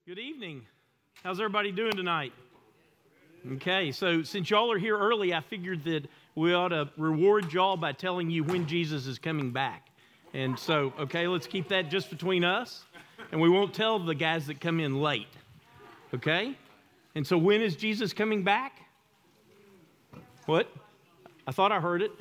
Good evening. How's everybody doing tonight? Okay, so since y'all are here early, I figured that we ought to reward y'all by telling you when Jesus is coming back. And so, okay, let's keep that just between us, and we won't tell the guys that come in late. Okay? And so when is Jesus coming back? What? I thought I heard it.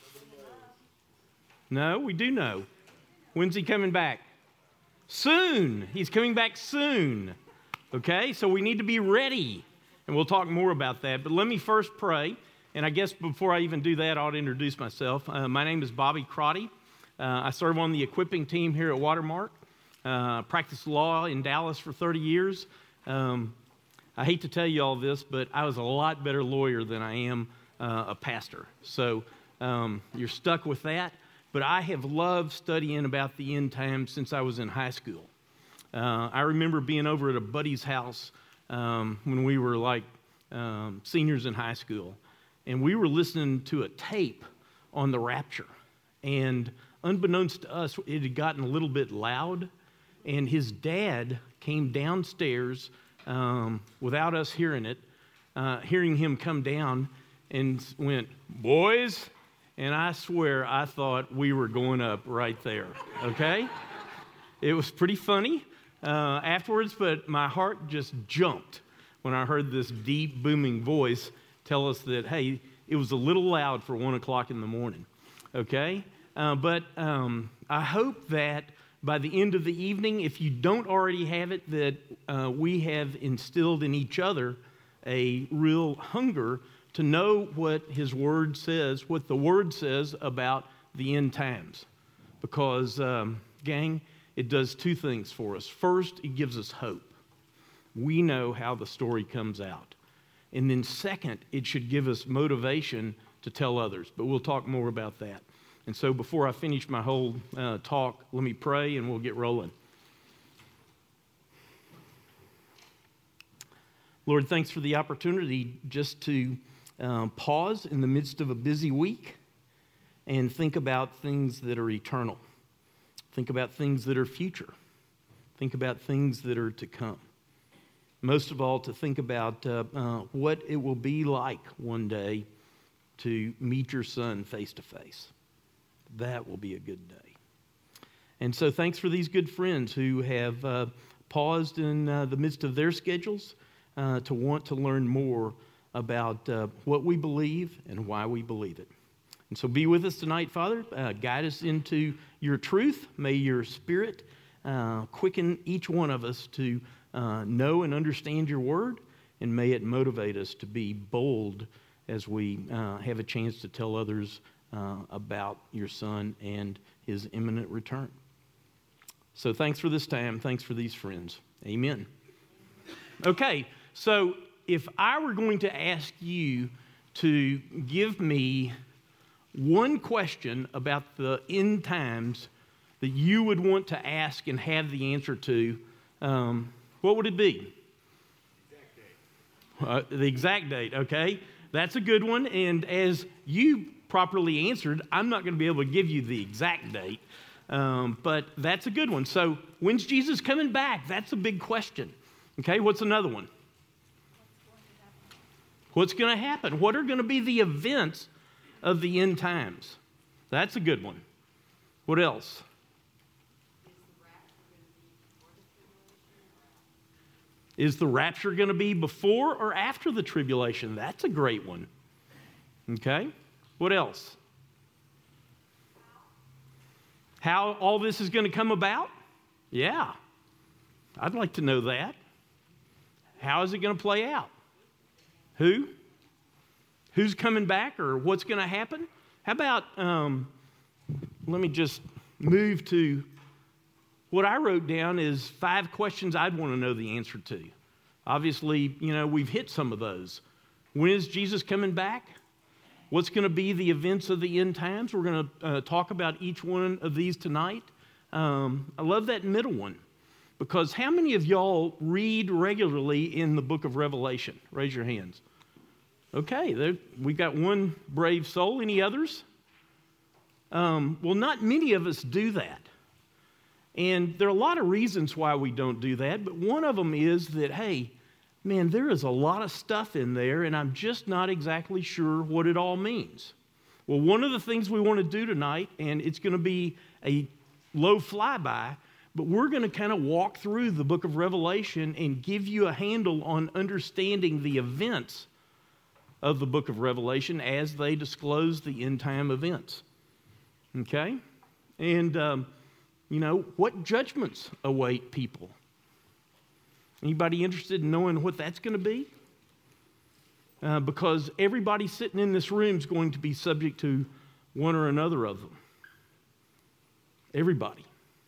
No, we do know. When's he coming back? Soon. He's coming back soon. Okay, so we need to be ready. And we'll talk more about that. But let me first pray. And I guess before I even do that, I ought to introduce myself. My name is Bobby Crotty. I serve on the equipping team here at Watermark. Practiced law in Dallas for 30 years. I hate to tell you all this, but I was a lot better lawyer than I am a pastor. So you're stuck with that. But I have loved studying about the end times since I was in high school. I remember being over at a buddy's house when we were like seniors in high school, and we were listening to a tape on the rapture. And unbeknownst to us, it had gotten a little bit loud, and his dad came downstairs without us hearing it, hearing him come down, and went, "Boys," and I swear I thought we were going up right there, okay? It was pretty funny afterwards, but my heart just jumped when I heard this deep, booming voice tell us that, hey, it was a little loud for 1 o'clock in the morning, okay? But I hope that by the end of the evening, if you don't already have it, that we have instilled in each other a real hunger to know what His Word says, what the Word says about the end times. Because, gang, it does two things for us. First, it gives us hope. We know how the story comes out. And then second, it should give us motivation to tell others. But we'll talk more about that. And so before I finish my whole talk, let me pray and we'll get rolling. Lord, thanks for the opportunity just to pause in the midst of a busy week and think about things that are eternal. Think about things that are future. Think about things that are to come. Most of all, to think about what it will be like one day to meet your Son face to face. That will be a good day. And so thanks for these good friends who have paused in the midst of their schedules to want to learn more about what we believe and why we believe it. And so be with us tonight, Father. Guide us into your truth. May your Spirit quicken each one of us to know and understand your word, and may it motivate us to be bold as we have a chance to tell others about your Son and his imminent return. So thanks for this time. Thanks for these friends. Amen. Okay, so if I were going to ask you to give me one question about the end times that you would want to ask and have the answer to, what would it be? The exact date, okay? That's a good one. And as you properly answered, I'm not going to be able to give you the exact date, but that's a good one. So when's Jesus coming back? That's a big question. Okay, what's another one? What's going to happen? What are going to be the events of the end times? That's a good one. What else? Is the rapture going to be before or after the tribulation? That's a great one. Okay. What else? How all this is going to come about? Yeah. I'd like to know that. How is it going to play out? Who? Who's coming back, or what's going to happen? How about, let me just move to what I wrote down is 5 questions I'd want to know the answer to. Obviously, we've hit some of those. When is Jesus coming back? What's going to be the events of the end times? We're going to talk about each one of these tonight. I love that middle one, because how many of y'all read regularly in the book of Revelation? Raise your hands. Okay, we've got one brave soul. Any others? Well, not many of us do that. And there are a lot of reasons why we don't do that, but one of them is that, hey, man, there is a lot of stuff in there, and I'm just not exactly sure what it all means. Well, one of the things we want to do tonight, and it's going to be a low flyby, but we're going to kind of walk through the book of Revelation and give you a handle on understanding the events of the book of Revelation as they disclose the end time events. Okay? And, what judgments await people? Anybody interested in knowing what that's going to be? Because everybody sitting in this room is going to be subject to one or another of them. Everybody.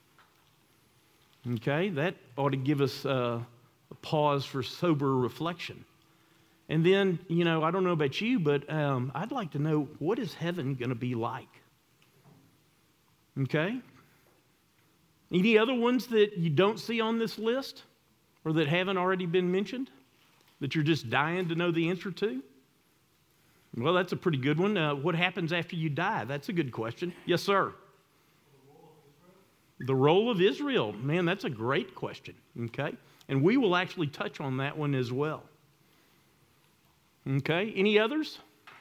Okay? That ought to give us a pause for sober reflection. And then, I don't know about you, but I'd like to know, what is heaven going to be like? Okay? Any other ones that you don't see on this list or that haven't already been mentioned that you're just dying to know the answer to? Well, that's a pretty good one. What happens after you die? That's a good question. Yes, sir. The role of Israel. Man, that's a great question. Okay? And we will actually touch on that one as well. Okay? Any others?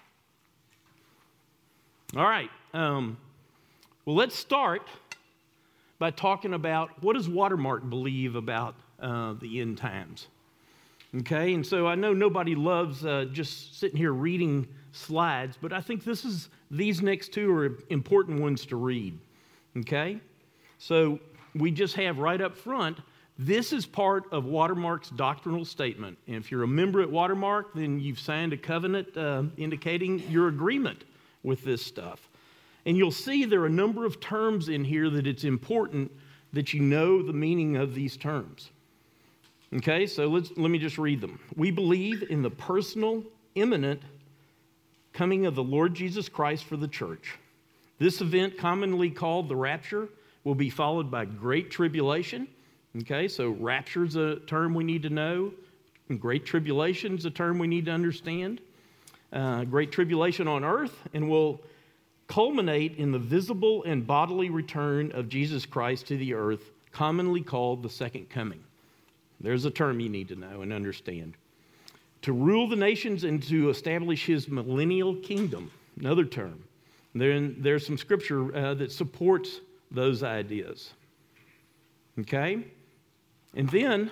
All right. Well, let's start by talking about what does Watermark believe about the end times. Okay? And so I know nobody loves just sitting here reading slides, but I think these next two are important ones to read. Okay? So we just have right up front, this is part of Watermark's doctrinal statement. And if you're a member at Watermark, then you've signed a covenant indicating your agreement with this stuff. And you'll see there are a number of terms in here that it's important that you know the meaning of these terms. Okay, so let me just read them. We believe in the personal, imminent coming of the Lord Jesus Christ for the church. This event, commonly called the rapture, will be followed by great tribulation. Okay, so rapture is a term we need to know. And great tribulation is a term we need to understand. Great tribulation on earth, and will culminate in the visible and bodily return of Jesus Christ to the earth, commonly called the second coming. There's a term you need to know and understand. To rule the nations and to establish his millennial kingdom, another term. There's some scripture that supports those ideas. Okay? And then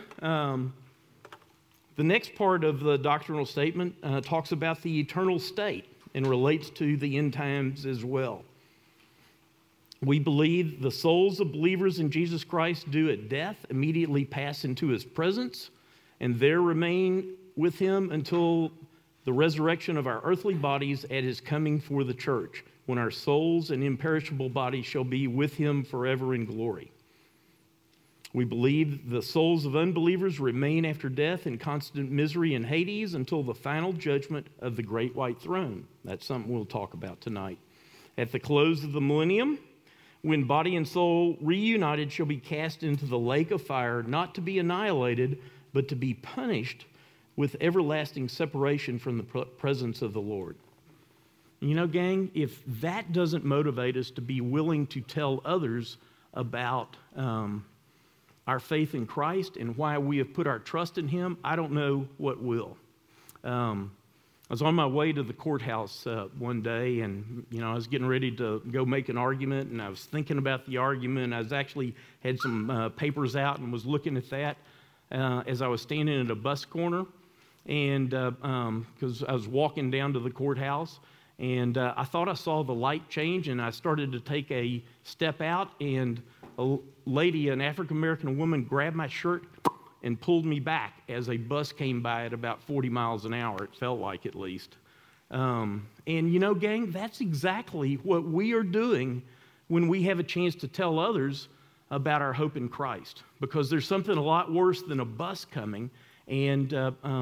the next part of the doctrinal statement talks about the eternal state and relates to the end times as well. We believe the souls of believers in Jesus Christ do at death immediately pass into his presence and there remain with him until the resurrection of our earthly bodies at his coming for the church, when our souls and imperishable bodies shall be with him forever in glory. We believe the souls of unbelievers remain after death in constant misery in Hades until the final judgment of the great white throne. That's something we'll talk about tonight. At the close of the millennium, when body and soul reunited shall be cast into the lake of fire, not to be annihilated, but to be punished with everlasting separation from the presence of the Lord. You know, gang, if that doesn't motivate us to be willing to tell others about our faith in Christ and why we have put our trust in him, I don't know what will. I was on my way to the courthouse one day, and I was getting ready to go make an argument, and I was thinking about the argument. I was actually had some papers out and was looking at that as I was standing at a bus corner, and because I was walking down to the courthouse, and I thought I saw the light change, and I started to take a step out, and a lady, an African-American woman, grabbed my shirt and pulled me back as a bus came by at about 40 miles an hour, it felt like at least. And gang, that's exactly what we are doing when we have a chance to tell others about our hope in Christ. Because there's something a lot worse than a bus coming, and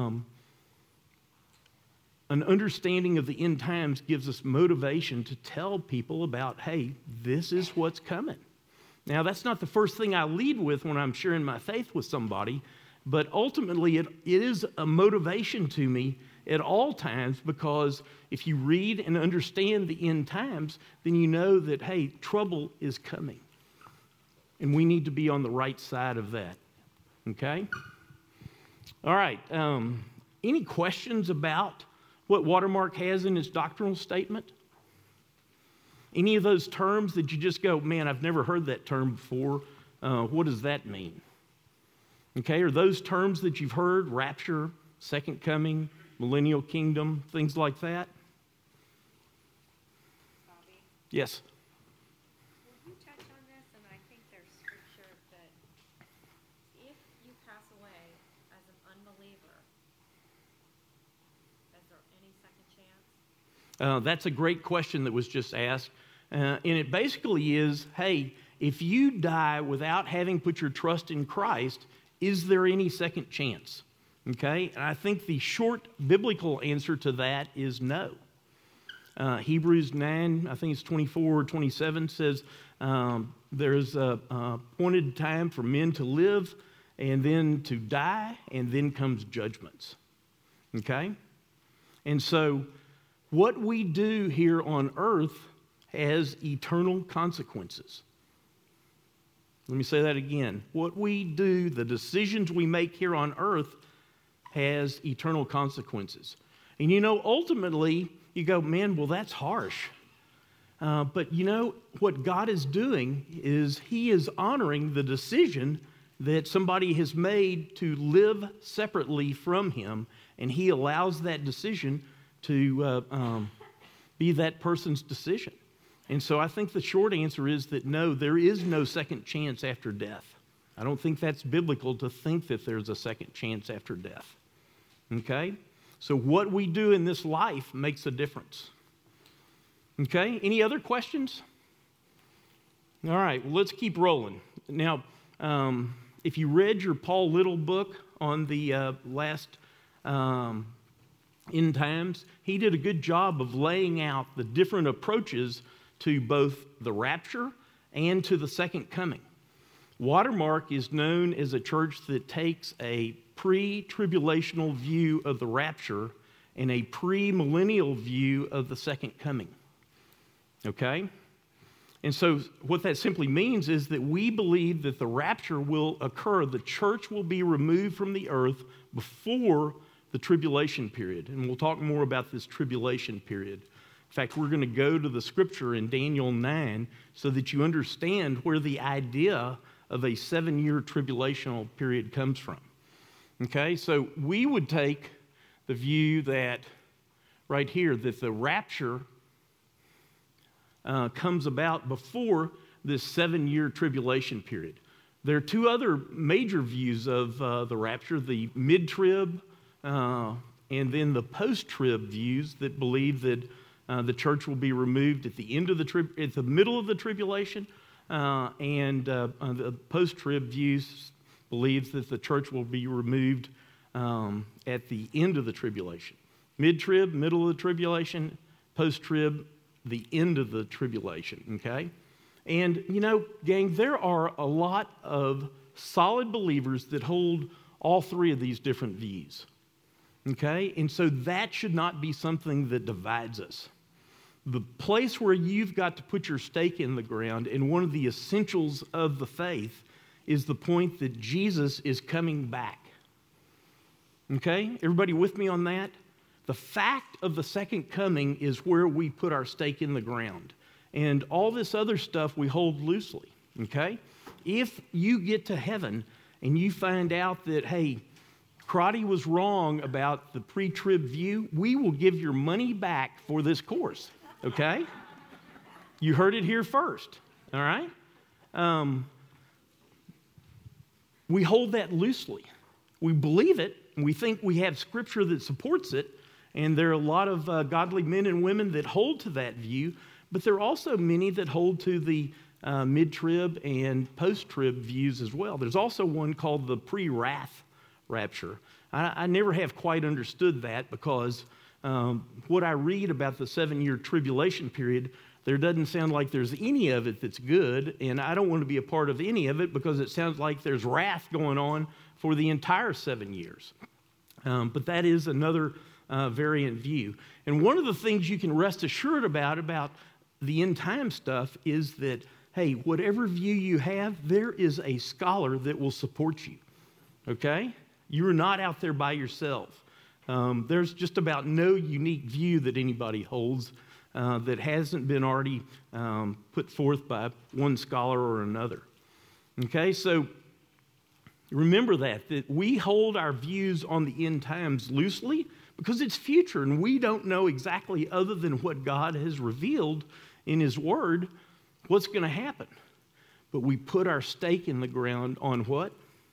an understanding of the end times gives us motivation to tell people about, hey, this is what's coming. Now, that's not the first thing I lead with when I'm sharing my faith with somebody, but ultimately it is a motivation to me at all times, because if you read and understand the end times, then you know that, hey, trouble is coming. And we need to be on the right side of that. Okay? All right. Any questions about what Watermark has in its doctrinal statement? Any of those terms that you just go, man, I've never heard that term before. What does that mean? Okay, are those terms that you've heard, rapture, second coming, millennial kingdom, things like that? Bobby, Yes. will you touch on this? And I think there's scripture that if you pass away as an unbeliever, is there any second chance? That's a great question that was just asked. And it basically is, hey, if you die without having put your trust in Christ, is there any second chance? Okay? And I think the short biblical answer to that is no. Hebrews 9, I think it's 24 or 27, says there's a appointed time for men to live and then to die, and then comes judgments. Okay? And so what we do here on earth has eternal consequences. Let me say that again. What we do, the decisions we make here on earth, has eternal consequences. And you know, ultimately, you go, man, well, that's harsh. But you know, what God is doing is He is honoring the decision that somebody has made to live separately from Him, and He allows that decision to be that person's decision. And so I think the short answer is that no, there is no second chance after death. I don't think that's biblical to think that there's a second chance after death. Okay? So what we do in this life makes a difference. Okay? Any other questions? All right, well, let's keep rolling. Now, if you read your Paul Little book on the last end times, he did a good job of laying out the different approaches to both the rapture and to the second coming. Watermark is known as a church that takes a pre-tribulational view of the rapture and a pre-millennial view of the second coming. Okay? And so what that simply means is that we believe that the rapture will occur, the church will be removed from the earth before the tribulation period. And we'll talk more about this tribulation period. In fact, we're going to go to the scripture in Daniel 9 so that you understand where the idea of a 7-year tribulational period comes from. Okay, so we would take the view that, right here, that the rapture comes about before this 7-year tribulation period. There are two other major views of the rapture, the mid-trib and then the post-trib views that believe that the church will be removed at the end of at the middle of the tribulation, and the post-trib views believes that the church will be removed at the end of the tribulation. Mid-trib, middle of the tribulation; post-trib, the end of the tribulation. Okay, and you know, gang, there are a lot of solid believers that hold all three of these different views. Okay, and so that should not be something that divides us. The place where you've got to put your stake in the ground, and one of the essentials of the faith, is the point that Jesus is coming back. Okay? Everybody with me on that? The fact of the second coming is where we put our stake in the ground. And all this other stuff we hold loosely. Okay? If you get to heaven and you find out that, hey, Crotty was wrong about the pre-trib view, we will give your money back for this course. Okay? You heard it here first. All right? We hold that loosely. We believe it, and we think we have scripture that supports it, and there are a lot of godly men and women that hold to that view, but there are also many that hold to the mid-trib and post-trib views as well. There's also one called the pre-wrath rapture. I never have quite understood that because what I read about the 7-year tribulation period, there doesn't sound like there's any of it that's good, and I don't want to be a part of any of it because it sounds like there's wrath going on for the entire 7 years. But that is another variant view. And one of the things you can rest assured about the end time stuff is that, hey, whatever view you have, there is a scholar that will support you, okay? You're not out there by yourself. There's just about no unique view that anybody holds that hasn't been already put forth by one scholar or another. Okay, so remember that we hold our views on the end times loosely because it's future and we don't know exactly, other than what God has revealed in His Word, what's going to happen. But we put our stake in the ground on what?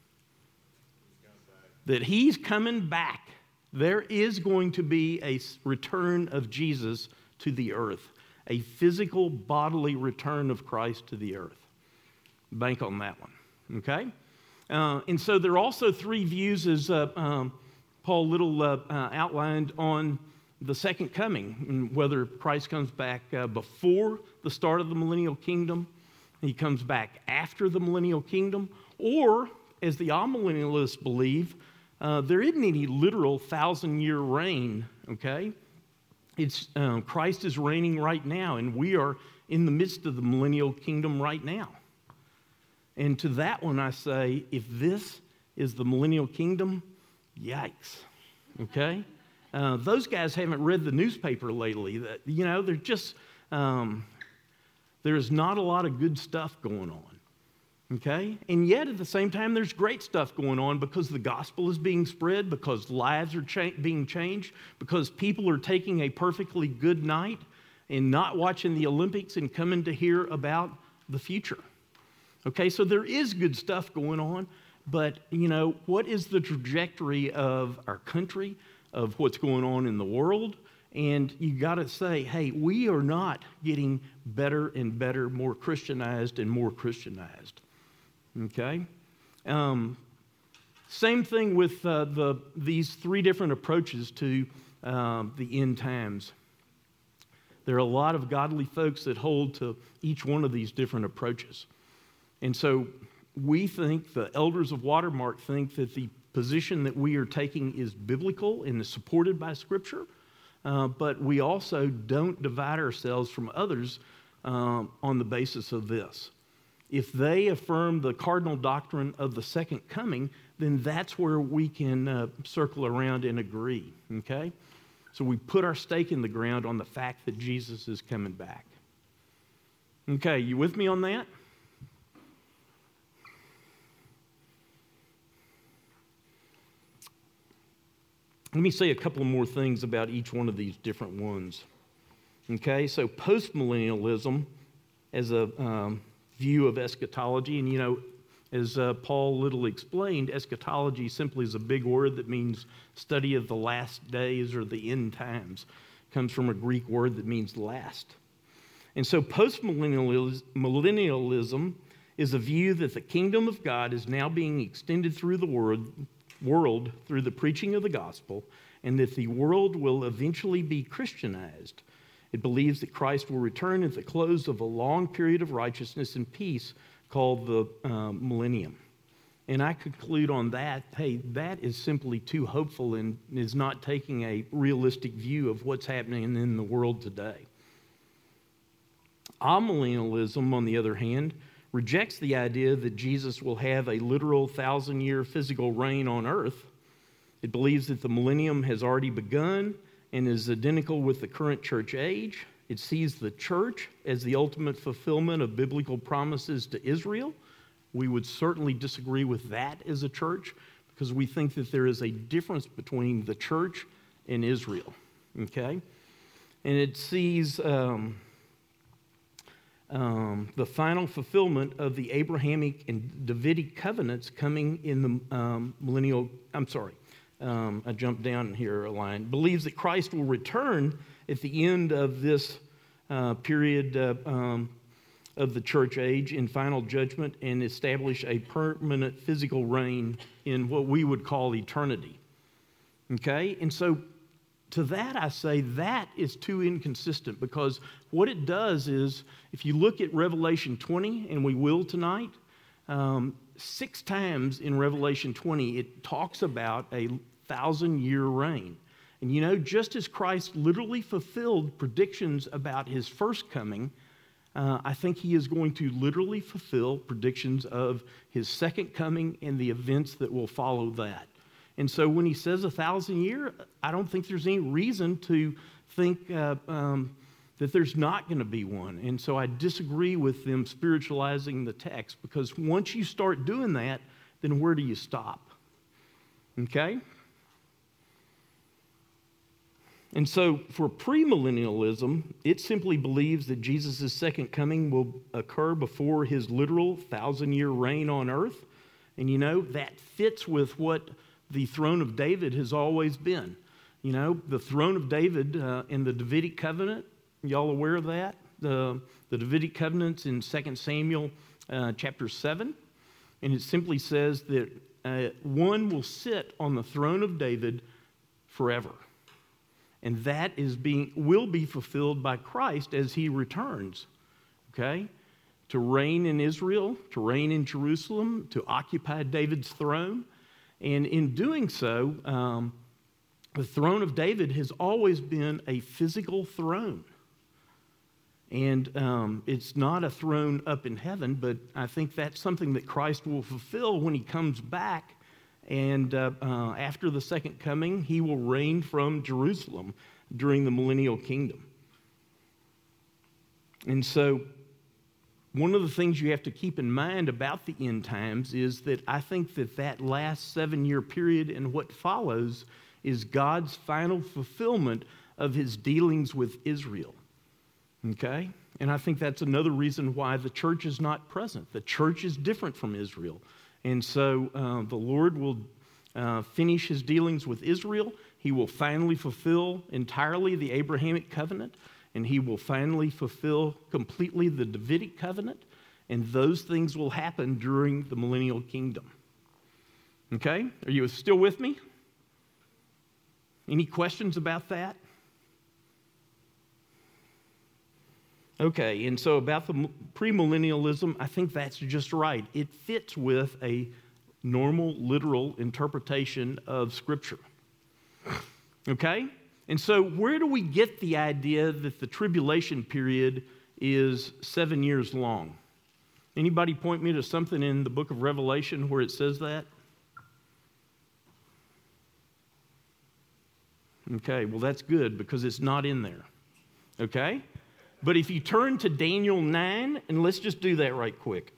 That He's coming back. There is going to be a return of Jesus to the earth, a physical, bodily return of Christ to the earth. Bank on that one, okay? And so there are also three views, as Paul Little outlined, on the second coming, and whether Christ comes back before the start of the millennial kingdom, He comes back after the millennial kingdom, or, as the amillennialists believe, there isn't any literal 1,000-year reign, okay? It's Christ is reigning right now, and we are in the midst of the millennial kingdom right now. And to that one I say, if this is the millennial kingdom, yikes, okay? Those guys haven't read the newspaper lately. They're just, there's not a lot of good stuff going on, okay? And yet at the same time, there's great stuff going on because the gospel is being spread, because lives are being changed, because people are taking a perfectly good night and not watching the Olympics and coming to hear about the future. Okay, so there is good stuff going on, but, what is the trajectory of our country, of what's going on in the world? And you got to say, hey, we are not getting better and better, more Christianized and more Christianized. Okay? Same thing with these three different approaches to the end times. There are a lot of godly folks that hold to each one of these different approaches. And so we think, the elders of Watermark think, that the position that we are taking is biblical and is supported by Scripture, but we also don't divide ourselves from others on the basis of this. If they affirm the cardinal doctrine of the second coming, then that's where we can circle around and agree, okay? So we put our stake in the ground on the fact that Jesus is coming back. Okay, you with me on that? Let me say a couple more things about each one of these different ones. Okay, so postmillennialism as a view of eschatology, and as Paul Little explained, eschatology simply is a big word that means study of the last days or the end times. It comes from a Greek word that means last. And so postmillennialism is a view that the kingdom of God is now being extended through the world through the preaching of the gospel, and that the world will eventually be Christianized. It believes that Christ will return at the close of a long period of righteousness and peace called the millennium. And I conclude on that, hey, that is simply too hopeful and is not taking a realistic view of what's happening in the world today. Amillennialism, on the other hand, rejects the idea that Jesus will have a literal 1,000-year physical reign on earth. It believes that the millennium has already begun and is identical with the current church age. It sees the church as the ultimate fulfillment of biblical promises to Israel. We would certainly disagree with that as a church because we think that there is a difference between the church and Israel. Okay? And it sees the final fulfillment of the Abrahamic and Davidic covenants coming in the millennial, I jumped down here a line, believes that Christ will return at the end of this period of the church age in final judgment and establish a permanent physical reign in what we would call eternity. Okay? And so to that, I say that is too inconsistent, because what it does is, if you look at Revelation 20, and we will tonight, 6 times in Revelation 20, it talks about a 1,000-year reign. And just as Christ literally fulfilled predictions about his first coming, I think he is going to literally fulfill predictions of his second coming and the events that will follow that. And so when he says 1,000 years, I don't think there's any reason to think that there's not going to be one. And so I disagree with them spiritualizing the text, because once you start doing that, then where do you stop? Okay? And so for premillennialism, it simply believes that Jesus' second coming will occur before his literal 1,000-year reign on earth. And you know, that fits with what the throne of David has always been. You know, the throne of David in the Davidic covenant, y'all aware of that? The Davidic covenant's in 2 Samuel chapter 7. And it simply says that one will sit on the throne of David forever. And that will be fulfilled by Christ as he returns, okay? To reign in Israel, to reign in Jerusalem, to occupy David's throne. And in doing so, the throne of David has always been a physical throne. And it's not a throne up in heaven, but I think that's something that Christ will fulfill when he comes back. And after the second coming, he will reign from Jerusalem during the millennial kingdom. And so one of the things you have to keep in mind about the end times is that I think that last 7-year period and what follows is God's final fulfillment of his dealings with Israel. Okay? And I think that's another reason why the church is not present. The church is different from Israel. And so the Lord will finish his dealings with Israel. He will finally fulfill entirely the Abrahamic covenant, and he will finally fulfill completely the Davidic covenant, and those things will happen during the millennial kingdom. Okay? Are you still with me? Any questions about that? Okay, and so about the premillennialism, I think that's just right. It fits with a normal, literal interpretation of Scripture. Okay? And so where do we get the idea that the tribulation period is 7 years long? Anybody point me to something in the book of Revelation where it says that? Okay, well that's good because it's not in there. Okay? But if you turn to Daniel 9, and let's just do that right quick.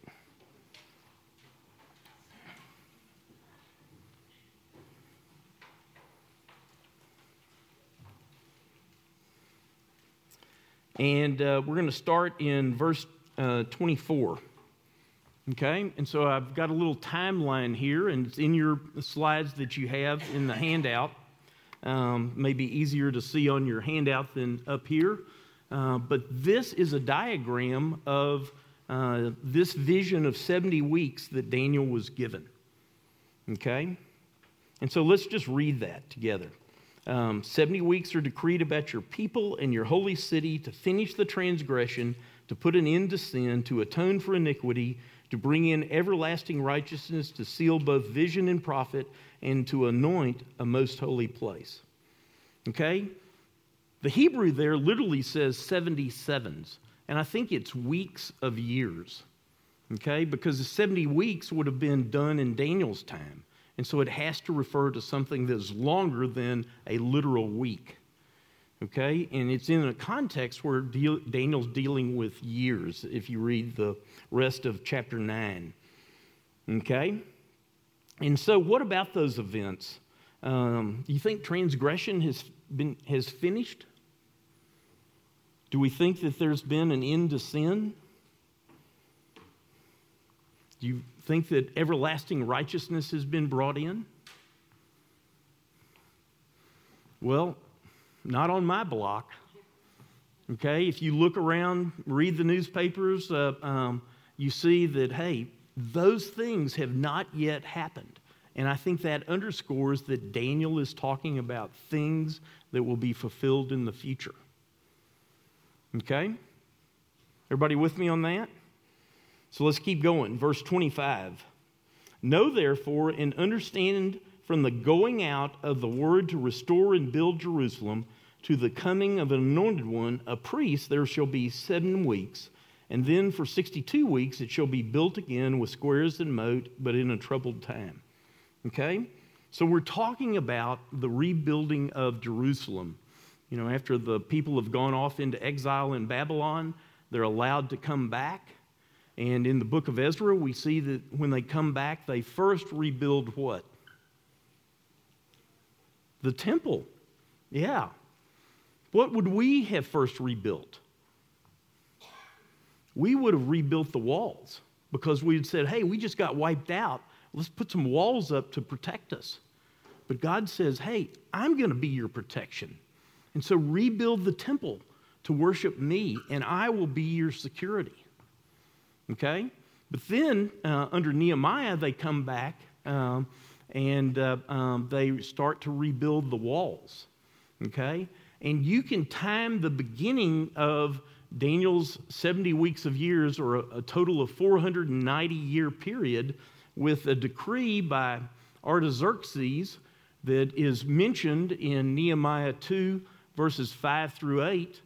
And we're going to start in verse 24. Okay? And so I've got a little timeline here, and it's in your slides that you have in the handout. Maybe easier to see on your handout than up here. But this is a diagram of this vision of 70 weeks that Daniel was given. Okay? And so let's just read that together. 70 weeks are decreed about your people and your holy city to finish the transgression, to put an end to sin, to atone for iniquity, to bring in everlasting righteousness, to seal both vision and prophet, and to anoint a most holy place. Okay? The Hebrew there literally says 77s, and I think it's weeks of years, okay? Because the 70 weeks would have been done in Daniel's time, and so it has to refer to something that's longer than a literal week, okay? And it's in a context where Daniel's dealing with years, if you read the rest of chapter 9, okay? And so what about those events? Do you think transgression has finished? Do we think that there's been an end to sin? Do you think that everlasting righteousness has been brought in? Well, not on my block. Okay, if you look around, read the newspapers, you see that, hey, those things have not yet happened. And I think that underscores that Daniel is talking about things that will be fulfilled in the future. Okay? Everybody with me on that? So let's keep going. Verse 25. Know therefore and understand from the going out of the word to restore and build Jerusalem to the coming of an anointed one, a priest, there shall be 7 weeks. And then for 62 weeks it shall be built again with squares and moat, but in a troubled time. Okay? So we're talking about the rebuilding of Jerusalem. You know, after the people have gone off into exile in Babylon, they're allowed to come back. And in the book of Ezra, we see that when they come back, they first rebuild what? The temple. Yeah. What would we have first rebuilt? We would have rebuilt the walls because we had said, hey, we just got wiped out. Let's put some walls up to protect us. But God says, hey, I'm going to be your protection. And so rebuild the temple to worship me, and I will be your security. Okay? But then, under Nehemiah, they come back and they start to rebuild the walls. Okay? And you can time the beginning of Daniel's 70 weeks of years, or a total of 490-year period, with a decree by Artaxerxes that is mentioned in Nehemiah 2, verses 5 through 8.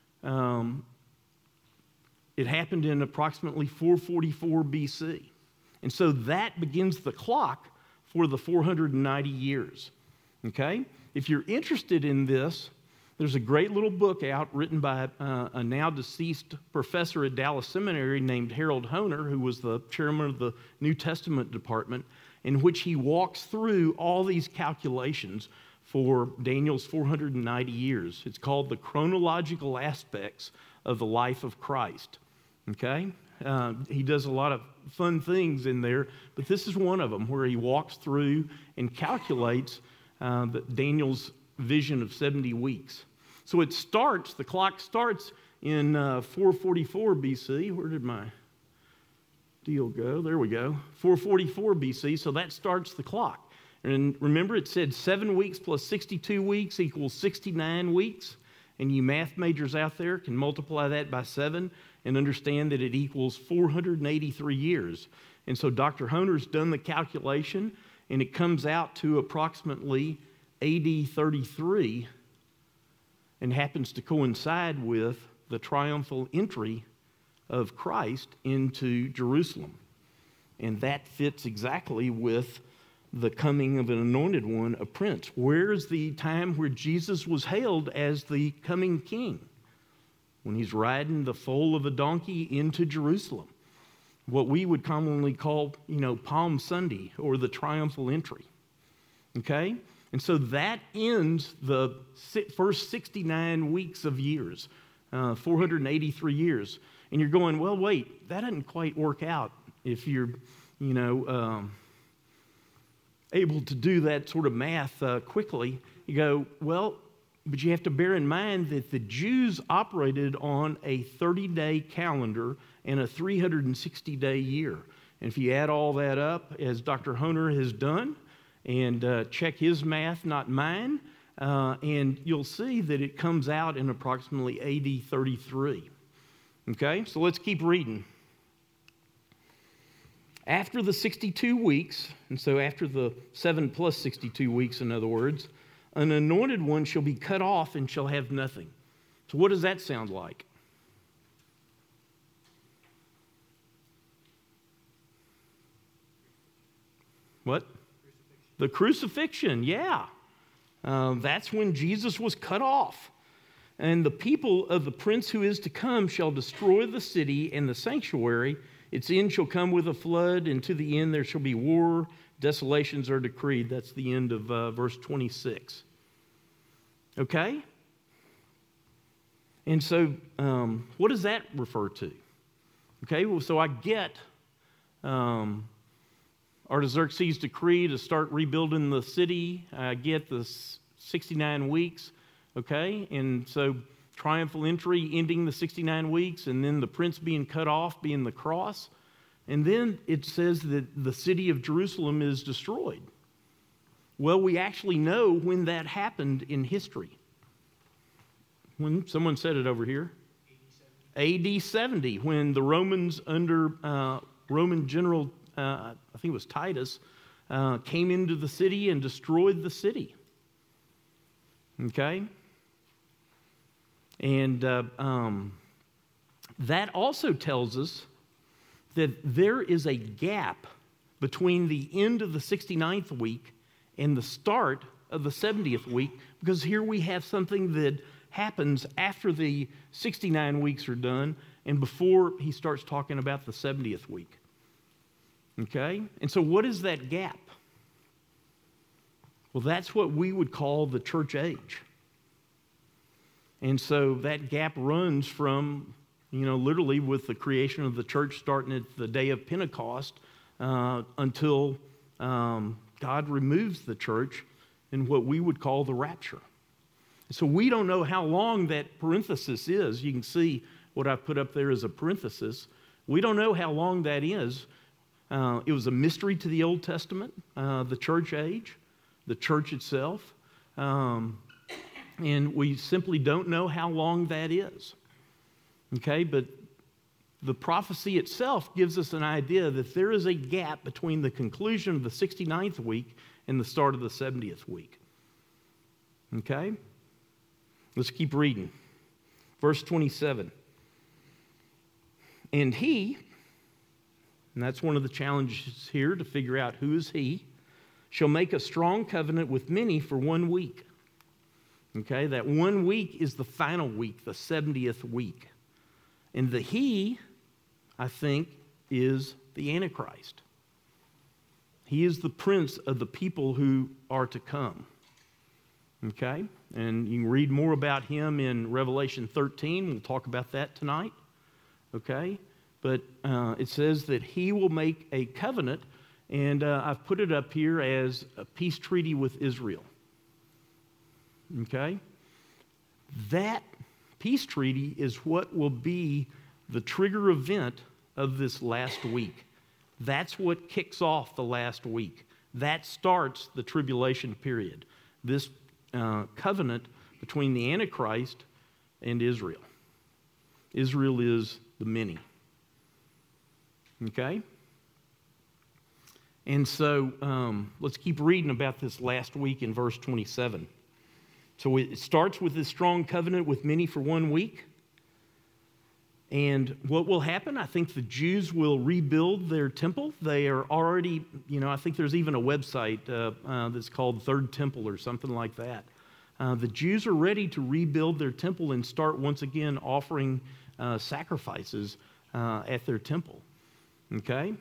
It happened in approximately 444 BC. And so that begins the clock for the 490 years. Okay? If you're interested in this, there's a great little book out written by a now deceased professor at Dallas Seminary named Harold Hoehner, who was the chairman of the New Testament department, in which he walks through all these calculations for Daniel's 490 years. It's called The Chronological Aspects of the Life of Christ. Okay? He does a lot of fun things in there, but this is one of them where he walks through and calculates Daniel's vision of 70 weeks. So the clock starts in 444 BC. Where did my deal go? There we go. 444 BC, so that starts the clock. And remember, it said 7 weeks plus 62 weeks equals 69 weeks. And you math majors out there can multiply that by 7 and understand that it equals 483 years. And so Dr. Hoehner's done the calculation, and it comes out to approximately AD 33, and happens to coincide with the triumphal entry of Christ into Jerusalem. And that fits exactly with the coming of an anointed one, a prince. Where's the time where Jesus was hailed as the coming king? When he's riding the foal of a donkey into Jerusalem. What we would commonly call, Palm Sunday, or the triumphal entry. Okay? And so that ends the first 69 weeks of years, 483 years. And you're going, well, wait, that doesn't quite work out if you're, able to do that sort of math quickly. You go, well, but you have to bear in mind that the Jews operated on a 30-day calendar and a 360-day year. And if you add all that up, as Dr. Hoehner has done, and check his math, not mine, and you'll see that it comes out in approximately AD 33. Okay, so let's keep reading. After the 62 weeks, and so after the 7 plus 62 weeks, in other words, an anointed one shall be cut off and shall have nothing. So what does that sound like? What? The crucifixion, yeah. That's when Jesus was cut off. And the people of the prince who is to come shall destroy the city and the sanctuary. Its end shall come with a flood, and to the end there shall be war. Desolations are decreed. That's the end of verse 26. Okay? And so what does that refer to? Okay, well, so I get Artaxerxes' decree to start rebuilding the city. I get the 69 weeks, okay? And so triumphal entry ending the 69 weeks, and then the prince being cut off, being the cross. And then it says that the city of Jerusalem is destroyed. Well, we actually know when that happened in history. When someone said it over here. AD 70, when the Romans under Roman general, I think it was Titus, came into the city and destroyed the city. Okay? And that also tells us that there is a gap between the end of the 69th week and the start of the 70th week, because here we have something that happens after the 69 weeks are done and before he starts talking about the 70th week. Okay? And so what is that gap? Well, that's what we would call the church age. And so that gap runs from, literally with the creation of the church starting at the day of Pentecost until God removes the church in what we would call the rapture. So we don't know how long that parenthesis is. You can see what I put up there as a parenthesis. We don't know how long that is. It was a mystery to the Old Testament, the church age, the church itself. And we simply don't know how long that is. Okay, but the prophecy itself gives us an idea that there is a gap between the conclusion of the 69th week and the start of the 70th week. Okay? Let's keep reading. Verse 27. And he, and that's one of the challenges here to figure out who is he, shall make a strong covenant with many for 1 week. Okay, that 1 week is the final week, the 70th week. And the he, I think, is the Antichrist. He is the prince of the people who are to come. Okay, and you can read more about him in Revelation 13. We'll talk about that tonight. Okay, but it says that he will make a covenant, and I've put it up here as a peace treaty with Israel. Okay? That peace treaty is what will be the trigger event of this last week. That's what kicks off the last week. That starts the tribulation period. This covenant between the Antichrist and Israel. Israel is the many. Okay? And so let's keep reading about this last week in verse 27. So it starts with this strong covenant with many for 1 week. And what will happen? I think the Jews will rebuild their temple. They are already, I think there's even a website that's called Third Temple or something like that. The Jews are ready to rebuild their temple and start once again offering sacrifices at their temple. Okay?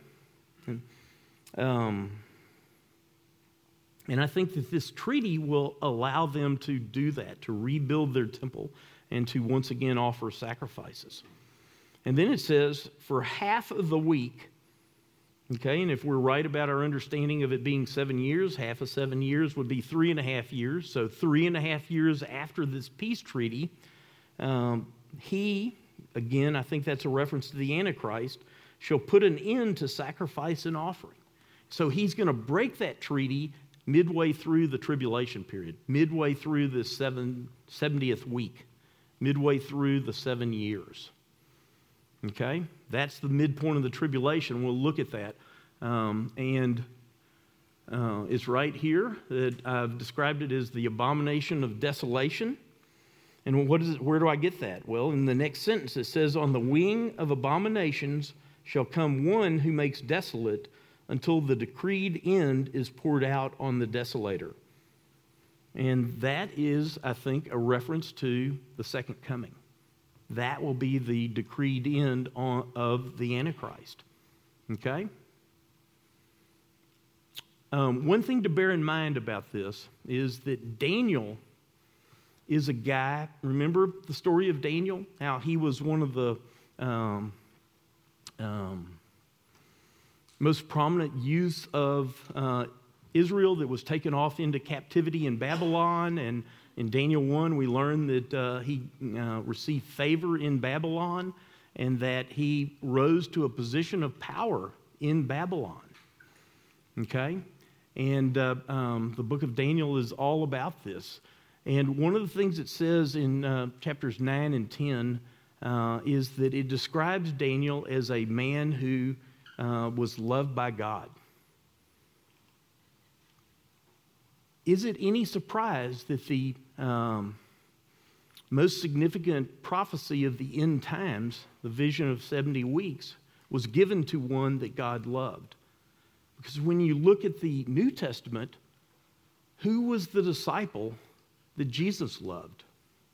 And I think that this treaty will allow them to do that, to rebuild their temple and to once again offer sacrifices. And then it says, for half of the week, okay, and if we're right about our understanding of it being 7 years, half of 7 years would be 3.5 years. So 3.5 years after this peace treaty, he, again, I think that's a reference to the Antichrist, shall put an end to sacrifice and offering. So he's going to break that treaty midway through the tribulation period, midway through the 70th week, midway through the 7 years. Okay? That's the midpoint of the tribulation. We'll look at that. It's right here that I've described it as the abomination of desolation. And what is it? Where do I get that? Well, in the next sentence it says, on the wing of abominations shall come one who makes desolate until the decreed end is poured out on the desolator. And that is, I think, a reference to the second coming. That will be the decreed end of the Antichrist. Okay? One thing to bear in mind about this is that Daniel is a guy, remember the story of Daniel? How he was one of the most prominent youths of Israel that was taken off into captivity in Babylon. And in Daniel 1, we learn that he received favor in Babylon and that he rose to a position of power in Babylon. Okay? And the book of Daniel is all about this. And one of the things it says in chapters 9 and 10 is that it describes Daniel as a man who was loved by God. Is it any surprise that the most significant prophecy of the end times, the vision of 70 weeks, was given to one that God loved. Because when you look at the New Testament, who was the disciple that Jesus loved?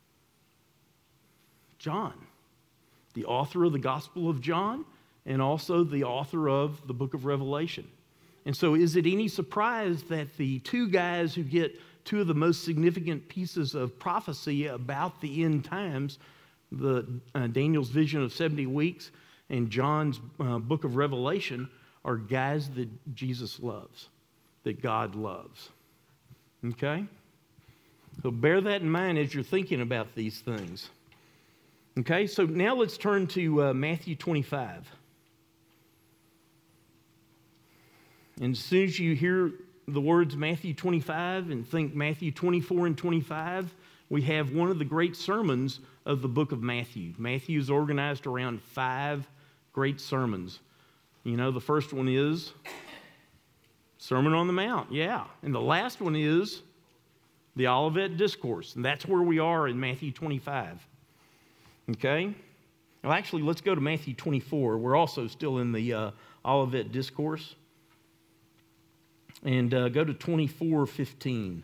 John, the author of the Gospel of John, and also the author of the book of Revelation. And so is it any surprise that the two guys who get two of the most significant pieces of prophecy about the end times, Daniel's vision of 70 weeks and John's book of Revelation, are guys that Jesus loves, that God loves? Okay? So bear that in mind as you're thinking about these things. Okay, so now let's turn to Matthew 25. And as soon as you hear the words Matthew 25 and think Matthew 24 and 25, we have one of the great sermons of the book of Matthew. Matthew is organized around 5 great sermons. You know, the first one is Sermon on the Mount, yeah. And the last one is the Olivet Discourse, and that's where we are in Matthew 25. Okay? Well, actually, let's go to Matthew 24. We're also still in the Olivet Discourse. And go to 24:15.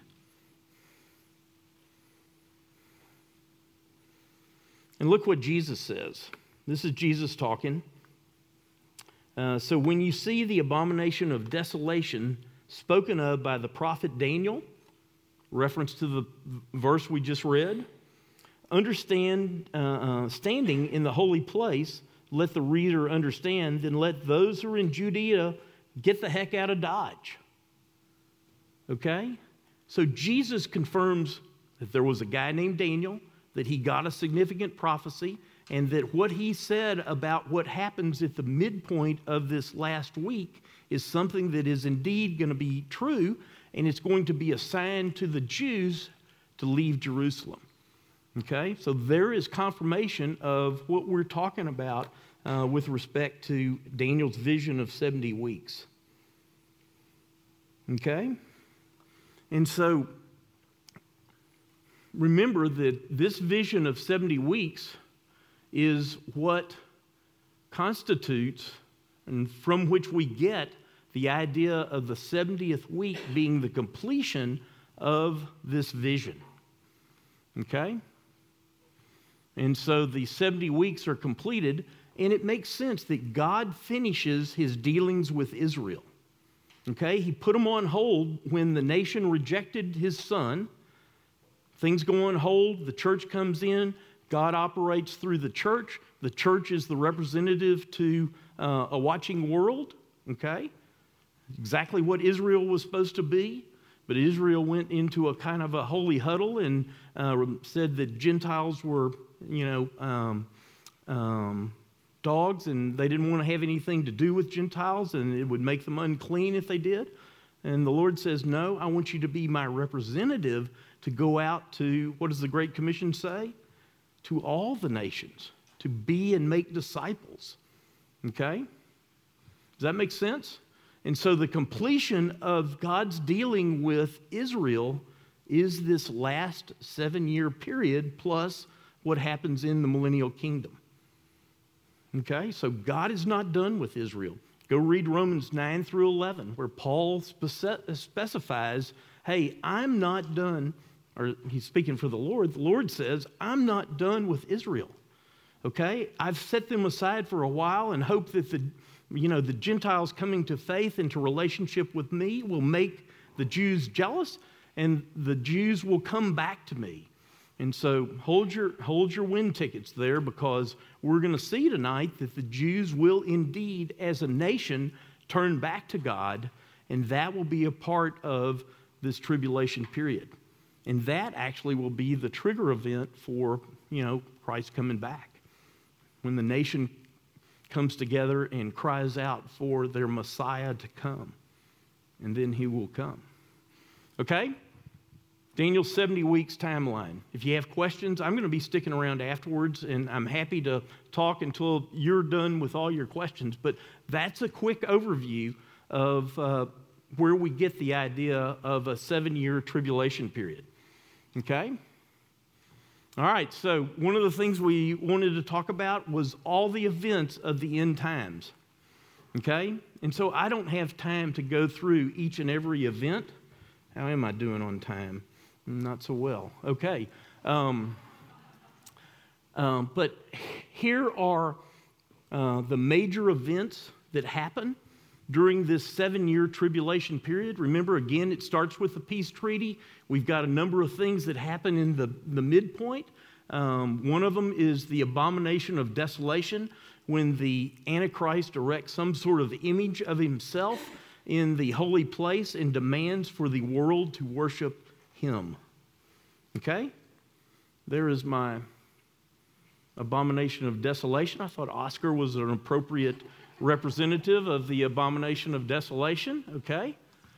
And look what Jesus says. This is Jesus talking. So when you see the abomination of desolation spoken of by the prophet Daniel, reference to the verse we just read, understand, standing in the holy place, let the reader understand, then let those who are in Judea get the heck out of Dodge. Okay? So Jesus confirms that there was a guy named Daniel, that he got a significant prophecy, and that what he said about what happens at the midpoint of this last week is something that is indeed going to be true, and it's going to be a sign to the Jews to leave Jerusalem. Okay? So there is confirmation of what we're talking about with respect to Daniel's vision of 70 weeks. Okay? And so, remember that this vision of 70 weeks is what constitutes and from which we get the idea of the 70th week being the completion of this vision. Okay? And so the 70 weeks are completed, and it makes sense that God finishes his dealings with Israel. Okay, he put them on hold when the nation rejected his son. Things go on hold, the church comes in, God operates through the church. The church is the representative to a watching world. Okay, exactly what Israel was supposed to be. But Israel went into a kind of a holy huddle and said that Gentiles were, dogs, and they didn't want to have anything to do with Gentiles, and it would make them unclean if they did. And the Lord says, no, I want you to be my representative to go out to, what does the Great Commission say? To all the nations, to be and make disciples. Okay? Does that make sense? And so the completion of God's dealing with Israel is this last 7-year period plus what happens in the millennial kingdom. Okay, so God is not done with Israel. Go read Romans 9 through 11, where Paul specifies, hey, I'm not done, or he's speaking for the Lord. The Lord says, I'm not done with Israel. Okay, I've set them aside for a while and hope that the Gentiles coming to faith and to relationship with me will make the Jews jealous, and the Jews will come back to me. And so hold your win tickets there, because we're going to see tonight that the Jews will indeed, as a nation, turn back to God, and that will be a part of this tribulation period. And that actually will be the trigger event for, Christ coming back. When the nation comes together and cries out for their Messiah to come, and then he will come. Okay? Daniel's 70 weeks timeline. If you have questions, I'm going to be sticking around afterwards, and I'm happy to talk until you're done with all your questions. But that's a quick overview of where we get the idea of a 7-year tribulation period. Okay? All right, so one of the things we wanted to talk about was all the events of the end times. Okay? And so I don't have time to go through each and every event. How am I doing on time? Not so well. Okay. But here are the major events that happen during this 7-year tribulation period. Remember, again, it starts with the peace treaty. We've got a number of things that happen in the midpoint. One of them is the abomination of desolation, when the Antichrist erects some sort of image of himself in the holy place and demands for the world to worship him. Okay? There is my abomination of desolation. I thought Oscar was an appropriate representative of the abomination of desolation. Okay?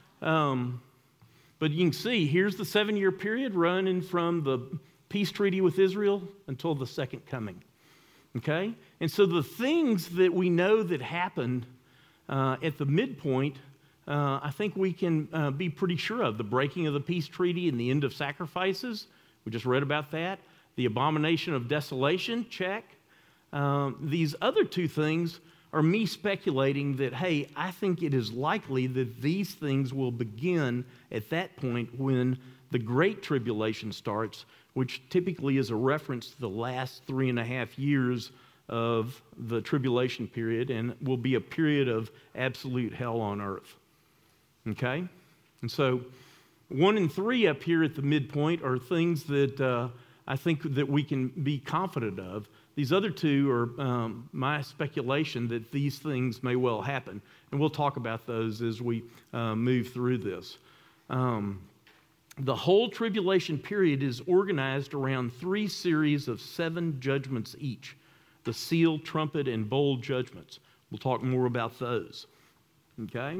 But you can see, here's the 7-year period running from the peace treaty with Israel until the second coming. Okay? And so the things that we know that happened at the midpoint, I think we can be pretty sure of. The breaking of the peace treaty and the end of sacrifices. We just read about that. The abomination of desolation, check. These other two things are me speculating that, hey, I think it is likely that these things will begin at that point when the Great Tribulation starts, which typically is a reference to the last 3.5 years of the tribulation period and will be a period of absolute hell on earth. Okay? And so 1 and 3 up here at the midpoint are things that I think that we can be confident of. These other two are my speculation that these things may well happen. And we'll talk about those as we move through this. The whole tribulation period is organized around 3 series of 7 judgments each. The seal, trumpet, and bowl judgments. We'll talk more about those. Okay?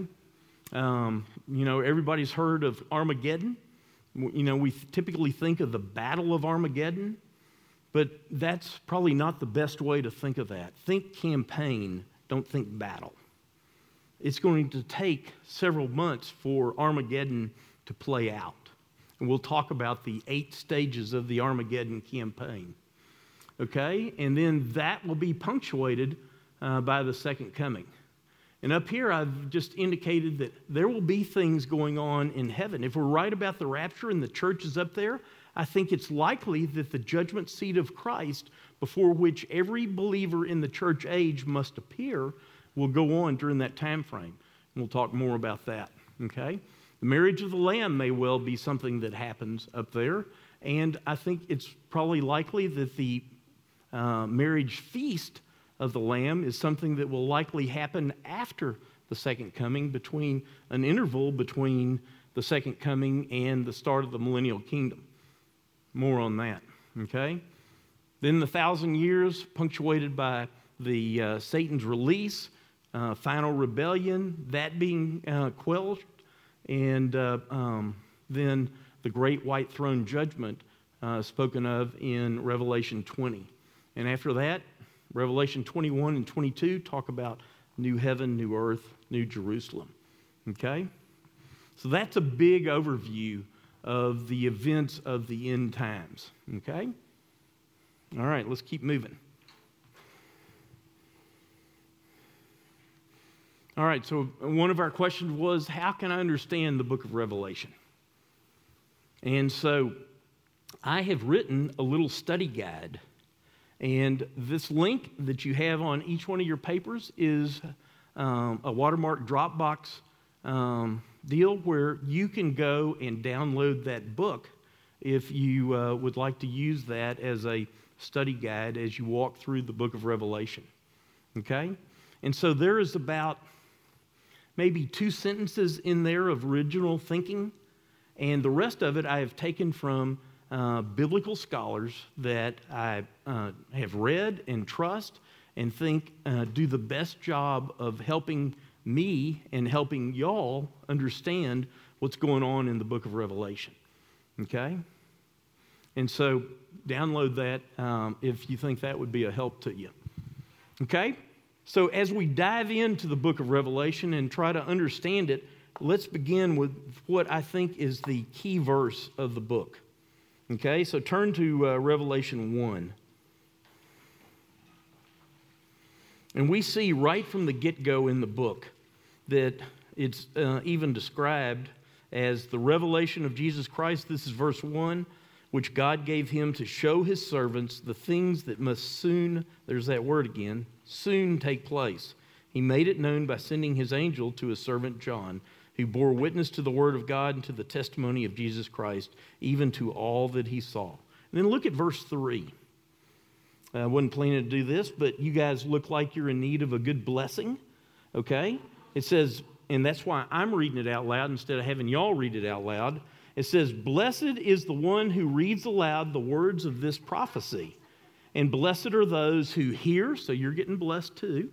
Everybody's heard of Armageddon. We typically think of the Battle of Armageddon, but that's probably not the best way to think of that. Think campaign, don't think battle. It's going to take several months for Armageddon to play out. And we'll talk about the 8 stages of the Armageddon campaign. Okay? And then that will be punctuated by the second coming. And up here, I've just indicated that there will be things going on in heaven. If we're right about the rapture and the church is up there, I think it's likely that the judgment seat of Christ, before which every believer in the church age must appear, will go on during that time frame. And we'll talk more about that. Okay? The marriage of the Lamb may well be something that happens up there. And I think it's probably likely that the marriage feast of the Lamb is something that will likely happen after the second coming, between an interval between the second coming and the start of the millennial kingdom. More on that, okay? Then the 1,000 years punctuated by the Satan's release, final rebellion, that being quelled, and then the great white throne judgment spoken of in Revelation 20. And after that, Revelation 21 and 22 talk about new heaven, new earth, new Jerusalem. Okay? So that's a big overview of the events of the end times. Okay? All right, let's keep moving. All right, so one of our questions was, how can I understand the book of Revelation? And so I have written a little study guide. And this link that you have on each one of your papers is a Watermark Dropbox deal where you can go and download that book if you would like to use that as a study guide as you walk through the book of Revelation. Okay? And so there is about maybe 2 sentences in there of original thinking, and the rest of it I have taken from biblical scholars that I have read and trust and think do the best job of helping me and helping y'all understand what's going on in the book of Revelation. Okay? And so download that if you think that would be a help to you. Okay? So as we dive into the book of Revelation and try to understand it, let's begin with what I think is the key verse of the book. Okay, so turn to Revelation 1. And we see right from the get-go in the book that it's even described as the revelation of Jesus Christ. This is verse 1, which God gave him to show his servants the things that must soon, there's that word again, soon take place. He made it known by sending his angel to his servant John, who bore witness to the word of God and to the testimony of Jesus Christ, even to all that he saw. And then look at verse 3. I wasn't planning to do this, but you guys look like you're in need of a good blessing, okay? It says, and that's why I'm reading it out loud instead of having y'all read it out loud. It says, blessed is the one who reads aloud the words of this prophecy, and blessed are those who hear, so you're getting blessed too,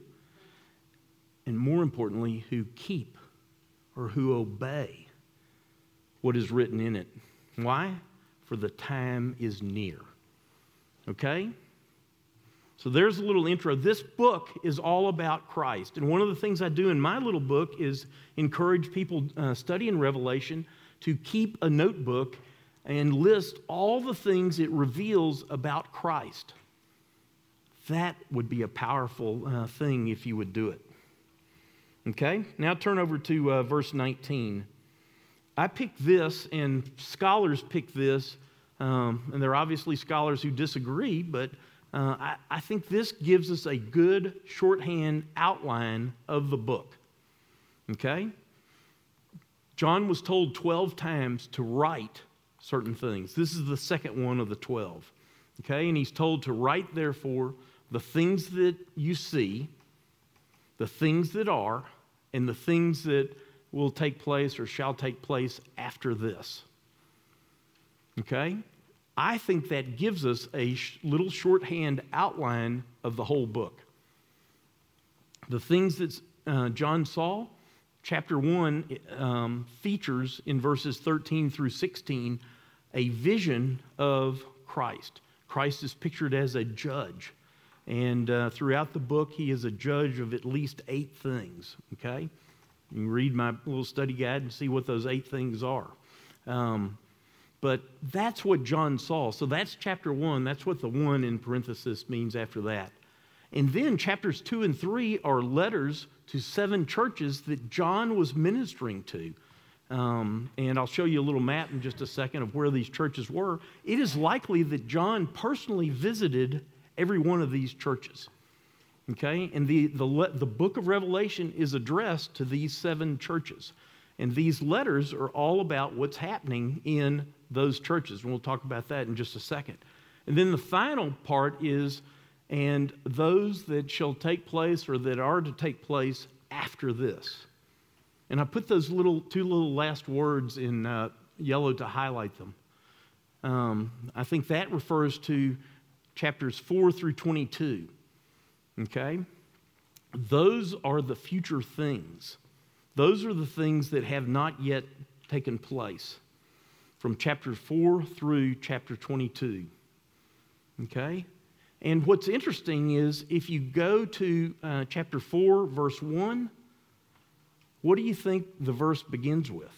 and more importantly, who keep or who obey what is written in it. Why? For the time is near. Okay? So there's a little intro. This book is all about Christ. And one of the things I do in my little book is encourage people studying Revelation to keep a notebook and list all the things it reveals about Christ. That would be a powerful thing if you would do it. Okay, now turn over to verse 19. I picked this, and scholars picked this, and there are obviously scholars who disagree, but I think this gives us a good shorthand outline of the book. Okay? John was told 12 times to write certain things. This is the second one of the 12. Okay? And he's told to write, therefore, the things that you see, the things that are, and the things that will take place or shall take place after this. Okay? I think that gives us a little shorthand outline of the whole book. The things that John saw, chapter 1 features in verses 13 through 16 a vision of Christ. Christ is pictured as a judge. And throughout the book, he is a judge of at least 8 things. Okay? You can read my little study guide and see what those 8 things are. But that's what John saw. So that's chapter 1. That's what the 1 in parenthesis means after that. And then chapters 2 and 3 are letters to 7 churches that John was ministering to. And I'll show you a little map in just a second of where these churches were. It is likely that John personally visited every one of these churches. Okay? And the book of Revelation is addressed to these 7 churches. And these letters are all about what's happening in those churches. And we'll talk about that in just a second. And then the final part is, and those that shall take place or that are to take place after this. And I put those two little last words in yellow to highlight them. I think that refers to chapters 4 through 22. Okay? Those are the future things. Those are the things that have not yet taken place from chapter 4 through chapter 22. Okay? And what's interesting is if you go to chapter 4, verse 1, what do you think the verse begins with?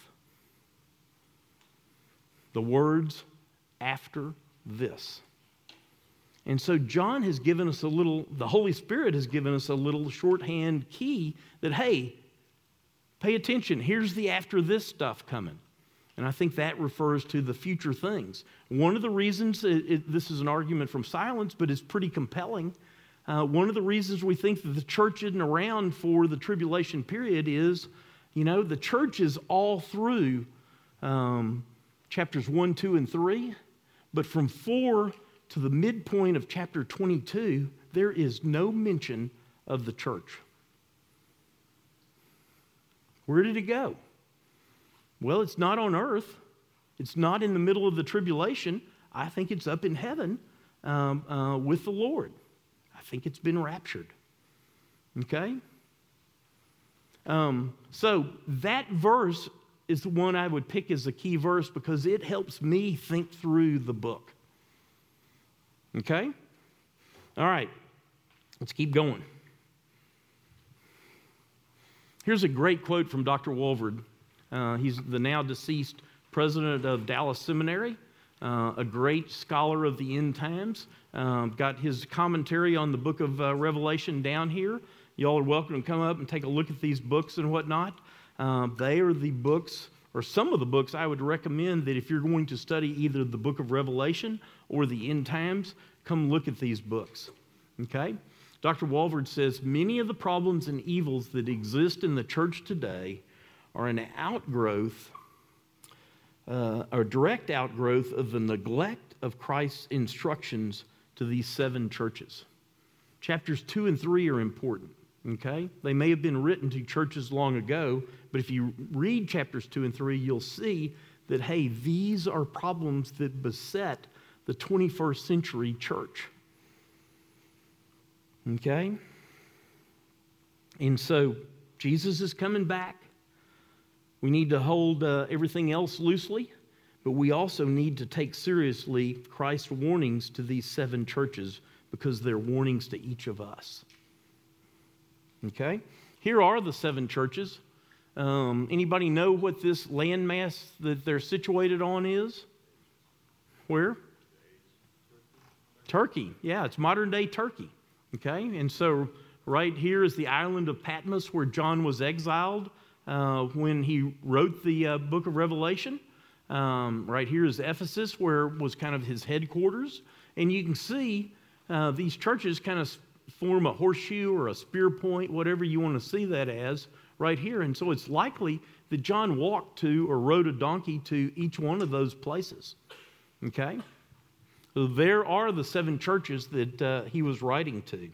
The words, after this. And so John has given us the Holy Spirit has given us a little shorthand key that, hey, pay attention. Here's the after this stuff coming. And I think that refers to the future things. One of the reasons, this is an argument from silence, but it's pretty compelling. One of the reasons we think that the church isn't around for the tribulation period is, the church is all through chapters 1, 2, and 3. But from 4 to the midpoint of chapter 22, there is no mention of the church. Where did it go? Well, it's not on earth. It's not in the middle of the tribulation. I think it's up in heaven with the Lord. I think it's been raptured. Okay? So that verse is the one I would pick as a key verse because it helps me think through the book. Okay? All right. Let's keep going. Here's a great quote from Dr. Walvoord. He's the now deceased president of Dallas Seminary. a great scholar of the end times. Got his commentary on the book of Revelation down here. Y'all are welcome to come up and take a look at these books and whatnot. They are the books, or some of the books I would recommend that if you're going to study either the book of Revelation or the end times, come look at these books. Okay? Dr. Walvoord says, many of the problems and evils that exist in the church today are an outgrowth, or direct outgrowth of the neglect of Christ's instructions to these 7 churches. Chapters 2 and 3 are important. Okay? They may have been written to churches long ago, but if you read chapters 2 and 3, you'll see that, hey, these are problems that beset the 21st century church. Okay? And so, Jesus is coming back. We need to hold everything else loosely, but we also need to take seriously Christ's warnings to these 7 churches because they're warnings to each of us. Okay? Here are the 7 churches. Anybody know what this landmass that they're situated on is? Where? Turkey. Yeah, it's modern-day Turkey. Okay? And so right here is the island of Patmos where John was exiled when he wrote the book of Revelation. Right here is Ephesus, where was kind of his headquarters. And you can see these churches kind of form a horseshoe or a spear point, whatever you want to see that as, right here. And so it's likely that John walked to or rode a donkey to each one of those places. Okay? So there are the 7 churches that he was writing to.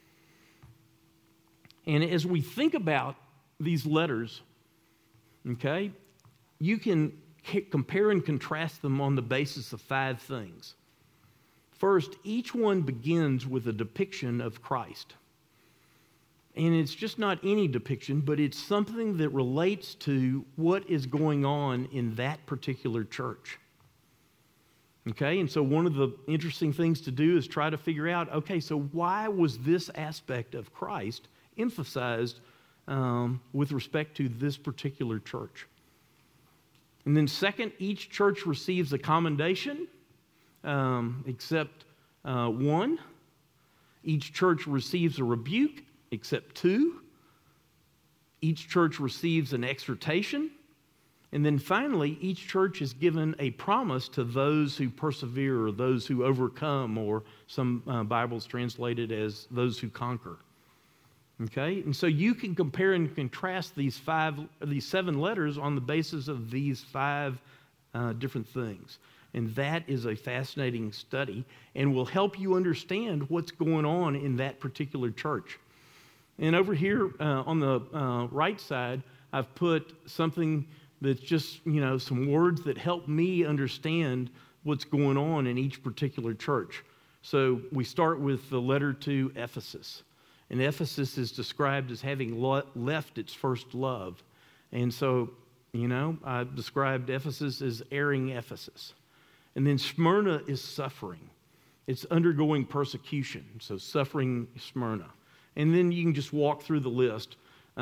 And as we think about these letters, okay, you can compare and contrast them on the basis of 5 things. First, each one begins with a depiction of Christ. And it's just not any depiction, but it's something that relates to what is going on in that particular church. Okay, and so one of the interesting things to do is try to figure out, okay, so why was this aspect of Christ emphasized with respect to this particular church? And then second, each church receives a commendation, except 1. Each church receives a rebuke, except 2. Each church receives an exhortation. And then finally, each church is given a promise to those who persevere or those who overcome, or some Bibles translate it as those who conquer. Okay? And so you can compare and contrast these 7 letters on the basis of these 5 different things. And that is a fascinating study and will help you understand what's going on in that particular church. And over here on the right side, I've put something that's just, some words that help me understand what's going on in each particular church. So we start with the letter to Ephesus. And Ephesus is described as having left its first love. And so, I described Ephesus as erring Ephesus. And then Smyrna is suffering. It's undergoing persecution. So suffering Smyrna. And then you can just walk through the list.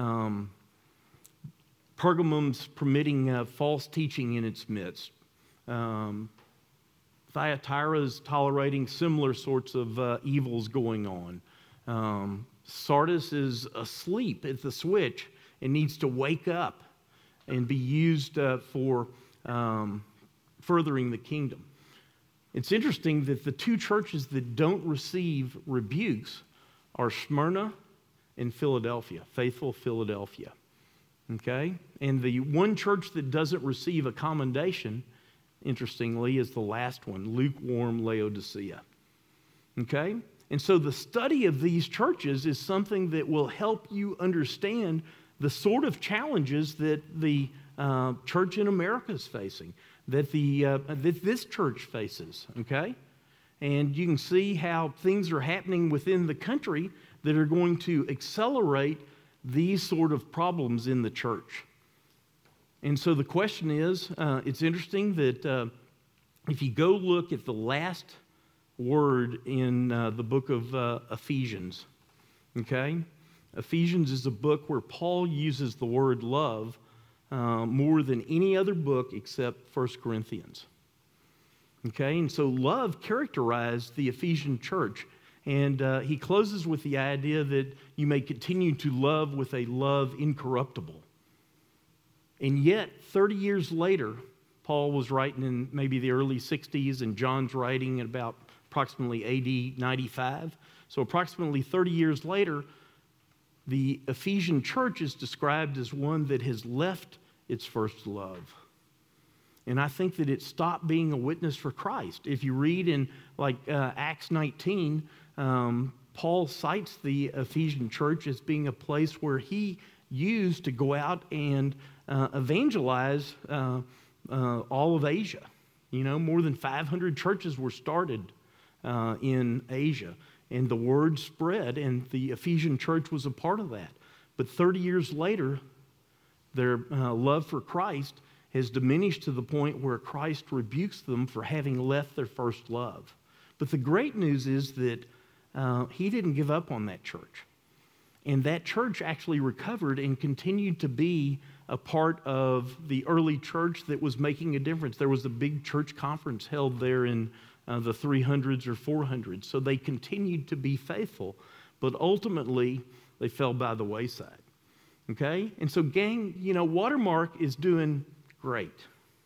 Pergamum's permitting false teaching in its midst. Thyatira is tolerating similar sorts of evils going on. Sardis is asleep at the switch and needs to wake up and be used for furthering the kingdom. It's interesting that the 2 churches that don't receive rebukes are Smyrna and Philadelphia, faithful Philadelphia. Okay? And the one church that doesn't receive a commendation, interestingly, is the last one, lukewarm Laodicea. Okay? And so the study of these churches is something that will help you understand the sort of challenges that the church in America is facing, that this church faces, okay? And you can see how things are happening within the country that are going to accelerate these sort of problems in the church. And so the question is, it's interesting that if you go look at the last word in the book of Ephesians, okay? Ephesians is a book where Paul uses the word love more than any other book except 1 Corinthians. Okay, and so love characterized the Ephesian church. And he closes with the idea that you may continue to love with a love incorruptible. And yet, 30 years later, Paul was writing in maybe the early 60s, and John's writing at about approximately AD 95. So approximately 30 years later, the Ephesian church is described as one that has left its first love. And I think that it stopped being a witness for Christ. If you read in Acts 19, Paul cites the Ephesian church as being a place where he used to go out and evangelize all of Asia. You know, more than 500 churches were started in Asia, and the word spread, and the Ephesian church was a part of that. But 30 years later, their love for Christ has diminished to the point where Christ rebukes them for having left their first love. But the great news is that he didn't give up on that church. And that church actually recovered and continued to be a part of the early church that was making a difference. There was a big church conference held there in the 300s or 400s. So they continued to be faithful, but ultimately they fell by the wayside. Okay? And so, gang, you know, Watermark is doing great.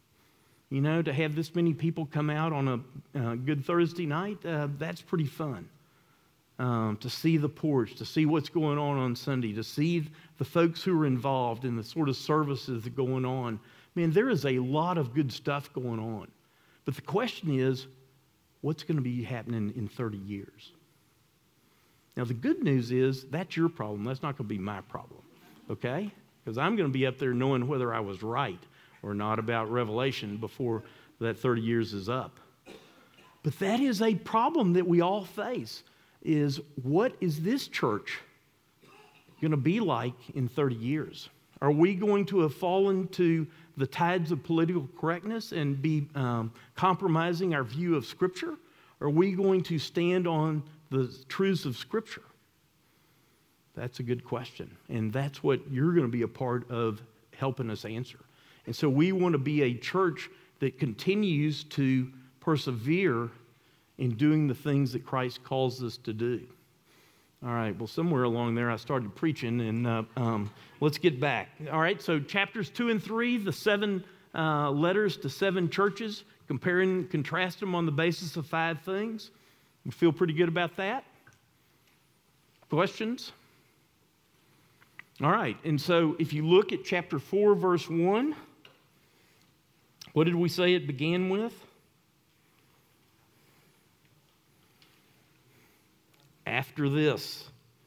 You know, to have this many people come out on a Good Thursday night, that's pretty fun. To see the porch, to see what's going on Sunday, to see the folks who are involved in the sort of services that are going on. Man, there is a lot of good stuff going on. But the question is, what's going to be happening in 30 years? Now, the good news is that's your problem. That's not going to be my problem, okay? Because I'm going to be up there knowing whether I was right or not about Revelation before that 30 years is up. But that is a problem that we all face, is what is this church going to be like in 30 years? Are we going to have fallen to the tides of political correctness and be compromising our view of Scripture? Are we going to stand on the truths of Scripture? That's a good question. And that's what you're going to be a part of helping us answer. And so we want to be a church that continues to persevere in doing the things that Christ calls us to do. All right, well, somewhere along there I started preaching, and let's get back. All right, so chapters 2 and 3, the 7 letters to 7 churches, compare and contrast them on the basis of 5 things. You feel pretty good about that? Questions? All right, and so if you look at chapter 4, verse 1, what did we say it began with? After this.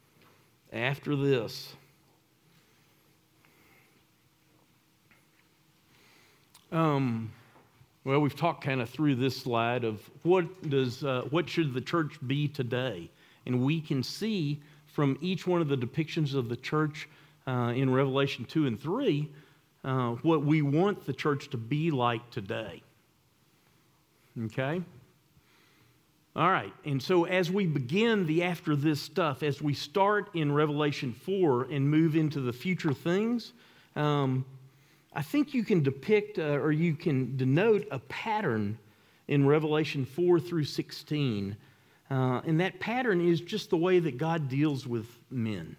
Well, we've talked kind of through this slide of what should the church be today, and we can see from each one of the depictions of the church in Revelation 2 and 3 what we want the church to be like today. Okay? All right, and so as we begin the after this stuff, as we start in Revelation 4 and move into the future things, I think you can depict or you can denote a pattern in Revelation 4 through 16. And that pattern is just the way that God deals with men.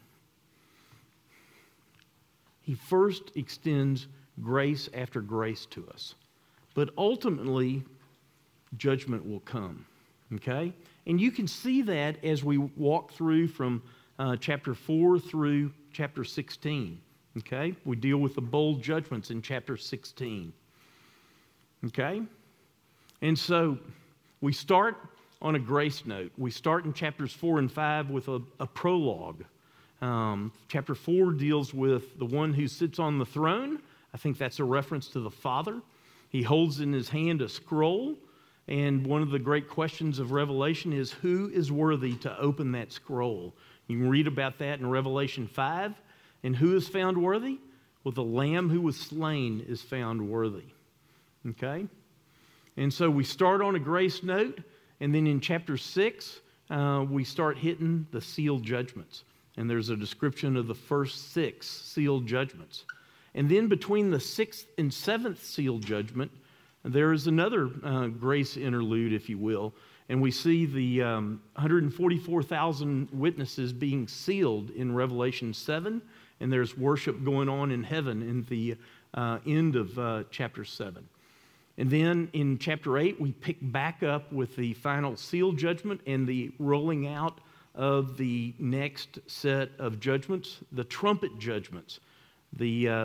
He first extends grace after grace to us, but ultimately judgment will come. Okay? And you can see that as we walk through from chapter 4 through chapter 16. Okay? We deal with the bold judgments in chapter 16. Okay? And so we start on a grace note. We start in chapters 4 and 5 with a prologue. Chapter 4 deals with the one who sits on the throne. I think that's a reference to the Father. He holds in his hand a scroll. And one of the great questions of Revelation is, who is worthy to open that scroll? You can read about that in Revelation 5. And who is found worthy? Well, the Lamb who was slain is found worthy. Okay? And so we start on a grace note, and then in chapter 6, we start hitting the sealed judgments. And there's a description of the first 6 sealed judgments. And then between the 6th and 7th sealed judgment, there is another grace interlude, if you will, and we see the 144,000 witnesses being sealed in Revelation 7, and there's worship going on in heaven in the end of chapter 7. And then in chapter 8, we pick back up with the final seal judgment and the rolling out of the next set of judgments, the trumpet judgments, the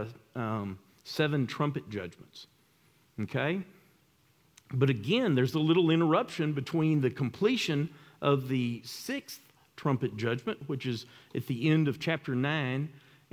7 trumpet judgments. Okay? But again, there's a little interruption between the completion of the 6th trumpet judgment, which is at the end of chapter 9,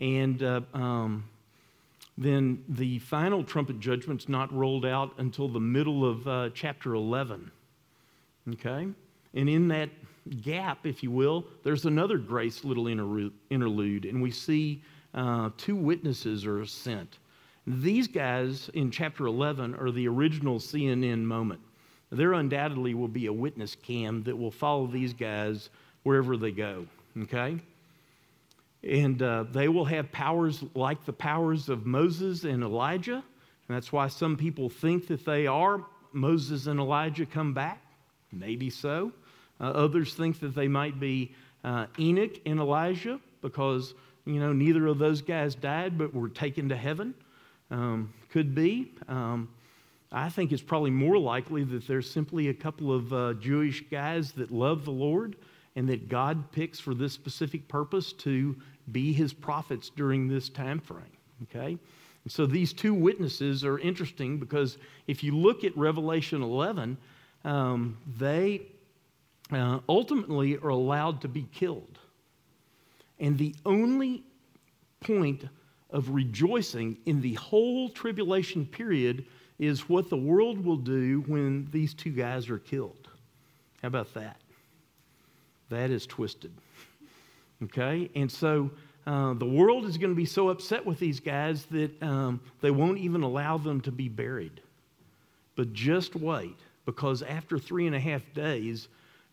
and then the final trumpet judgment's not rolled out until the middle of chapter 11. Okay? And in that gap, if you will, there's another grace little interlude, and we see 2 witnesses are sent. These guys in chapter 11 are the original CNN moment. There undoubtedly will be a witness cam that will follow these guys wherever they go, okay? And they will have powers like the powers of Moses and Elijah. And that's why some people think that they are Moses and Elijah come back. Maybe so. Others think that they might be Enoch and Elijah because, neither of those guys died but were taken to heaven. Could be. I think it's probably more likely that there's simply a couple of Jewish guys that love the Lord and that God picks for this specific purpose to be his prophets during this time frame. Okay? And so these 2 witnesses are interesting because if you look at Revelation 11, they ultimately are allowed to be killed. And the only point of rejoicing in the whole tribulation period is what the world will do when these 2 guys are killed. How about that? That is twisted. Okay? And so the world is going to be so upset with these guys that they won't even allow them to be buried. But just wait, because after 3.5 days,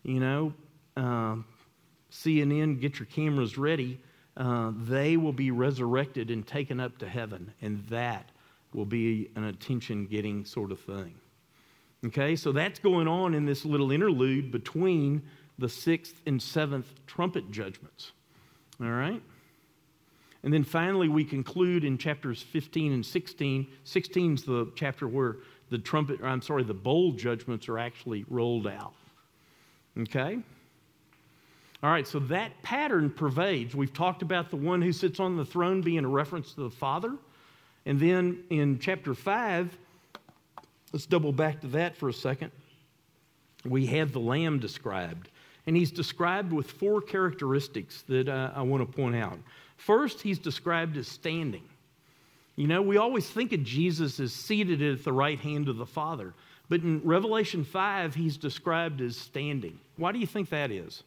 CNN, get your cameras ready, they will be resurrected and taken up to heaven, and that will be an attention-getting sort of thing. Okay, so that's going on in this little interlude between the 6th and 7th trumpet judgments. All right? And then finally, we conclude in chapters 15 and 16. 16 is the chapter where the bowl judgments are actually rolled out. Okay? All right, so that pattern pervades. We've talked about the one who sits on the throne being a reference to the Father. And then in chapter 5, let's double back to that for a second. We have the Lamb described. And he's described with 4 characteristics that I want to point out. First, he's described as standing. We always think of Jesus as seated at the right hand of the Father. But in Revelation 5, he's described as standing. Why do you think that is?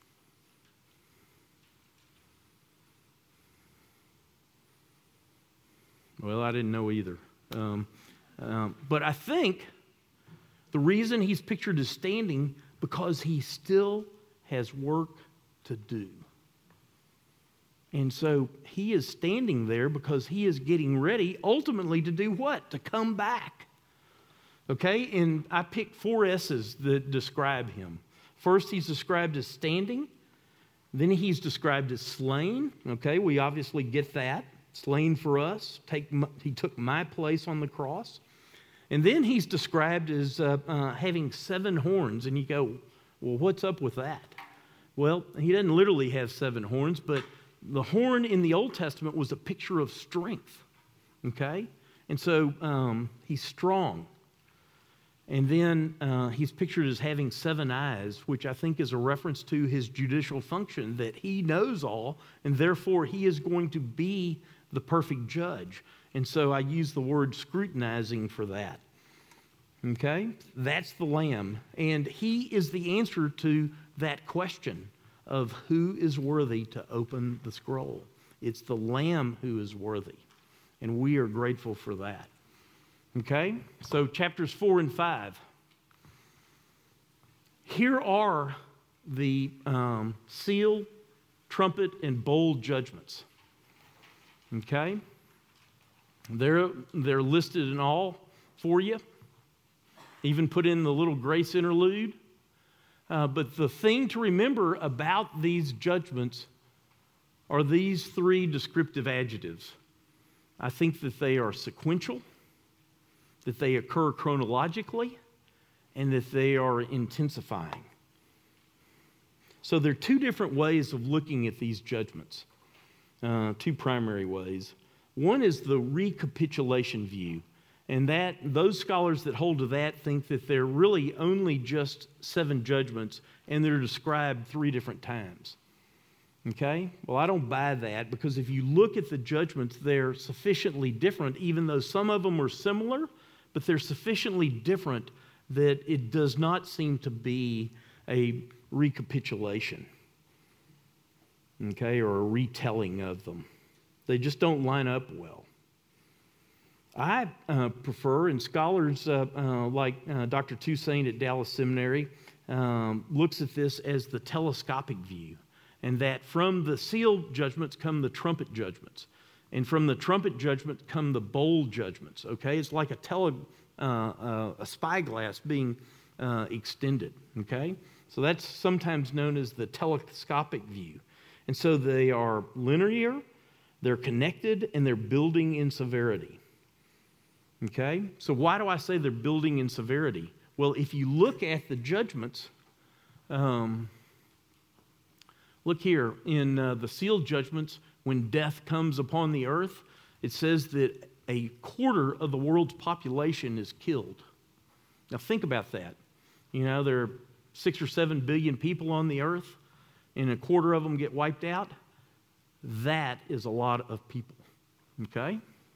Well, I didn't know either. But I think the reason he's pictured as standing, because he still has work to do. And so he is standing there because he is getting ready ultimately to do what? To come back. Okay? And I picked 4 S's that describe him. First, he's described as standing. Then he's described as slain. Okay? We obviously get that. Slain for us. He took my place on the cross. And then he's described as having 7 horns. And you go, well, what's up with that? Well, he doesn't literally have 7 horns, but the horn in the Old Testament was a picture of strength. Okay? And so he's strong. And then he's pictured as having 7 eyes, which I think is a reference to his judicial function, that he knows all, and therefore he is going to be the perfect judge. And so I use the word scrutinizing for that. Okay? That's the Lamb. And he is the answer to that question of who is worthy to open the scroll. It's the Lamb who is worthy. And we are grateful for that. Okay? So chapters 4 and 5. Here are the seal, trumpet, and bowl judgments. Okay? They're listed in all for you. even put in the little grace interlude. But the thing to remember about these judgments are these three descriptive adjectives. I think that they are sequential, that they occur chronologically, and that they are intensifying. So there are two different ways of looking at these judgments, two primary ways. One is the recapitulation view, and that those scholars that hold to that think that they're really only just 7 judgments, and they're described 3 different times. Okay? Well, I don't buy that, because if you look at the judgments, they're sufficiently different, even though some of them are similar, but they're sufficiently different that it does not seem to be a recapitulation, okay, or a retelling of them. They just don't line up well. I prefer, and scholars like Dr. Toussaint at Dallas Seminary looks at this as the telescopic view, and that from the seal judgments come the trumpet judgments, and from the trumpet judgment come the bowl judgments. Okay, it's like a spyglass being extended. Okay, so that's sometimes known as the telescopic view, and so they are linear, they're connected, and they're building in severity. Okay, so why do I say they're building in severity? Well, if you look at the judgments, look here in the sealed judgments, when death comes upon the earth, it says that a quarter of the world's population is killed. Now think about that. You know, there are 6 or 7 billion people on the earth, and a quarter of them get wiped out. That is a lot of people. Okay?